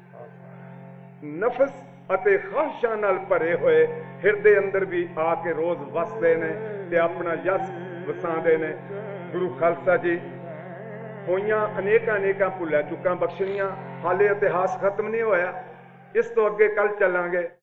ਨਫਸ ਅਤੇ ਖਾਹਿਸ਼ਾਂ ਨਾਲ ਭਰੇ ਹੋਏ ਹਿਰਦੇ ਅੰਦਰ ਵੀ ਆ ਕੇ ਰੋਜ਼ ਵਸਦੇ ਨੇ ਤੇ ਆਪਣਾ ਯਸ਼ ਵਸਾਉਂਦੇ ਨੇ। ਗੁਰੂ ਖਾਲਸਾ ਜੀ, ਹੋਈਆਂ ਅਨੇਕਾਂ ਅਨੇਕਾਂ ਭੁੱਲਾਂ ਚੁੱਕਾਂ ਬਖਸ਼ਣੀਆਂ, ਹਾਲੇ ਇਤਿਹਾਸ ਖਤਮ ਨਹੀਂ ਹੋਇਆ। ਇਸ ਤੋਂ ਅੱਗੇ ਕੱਲ ਚੱਲਾਂਗੇ।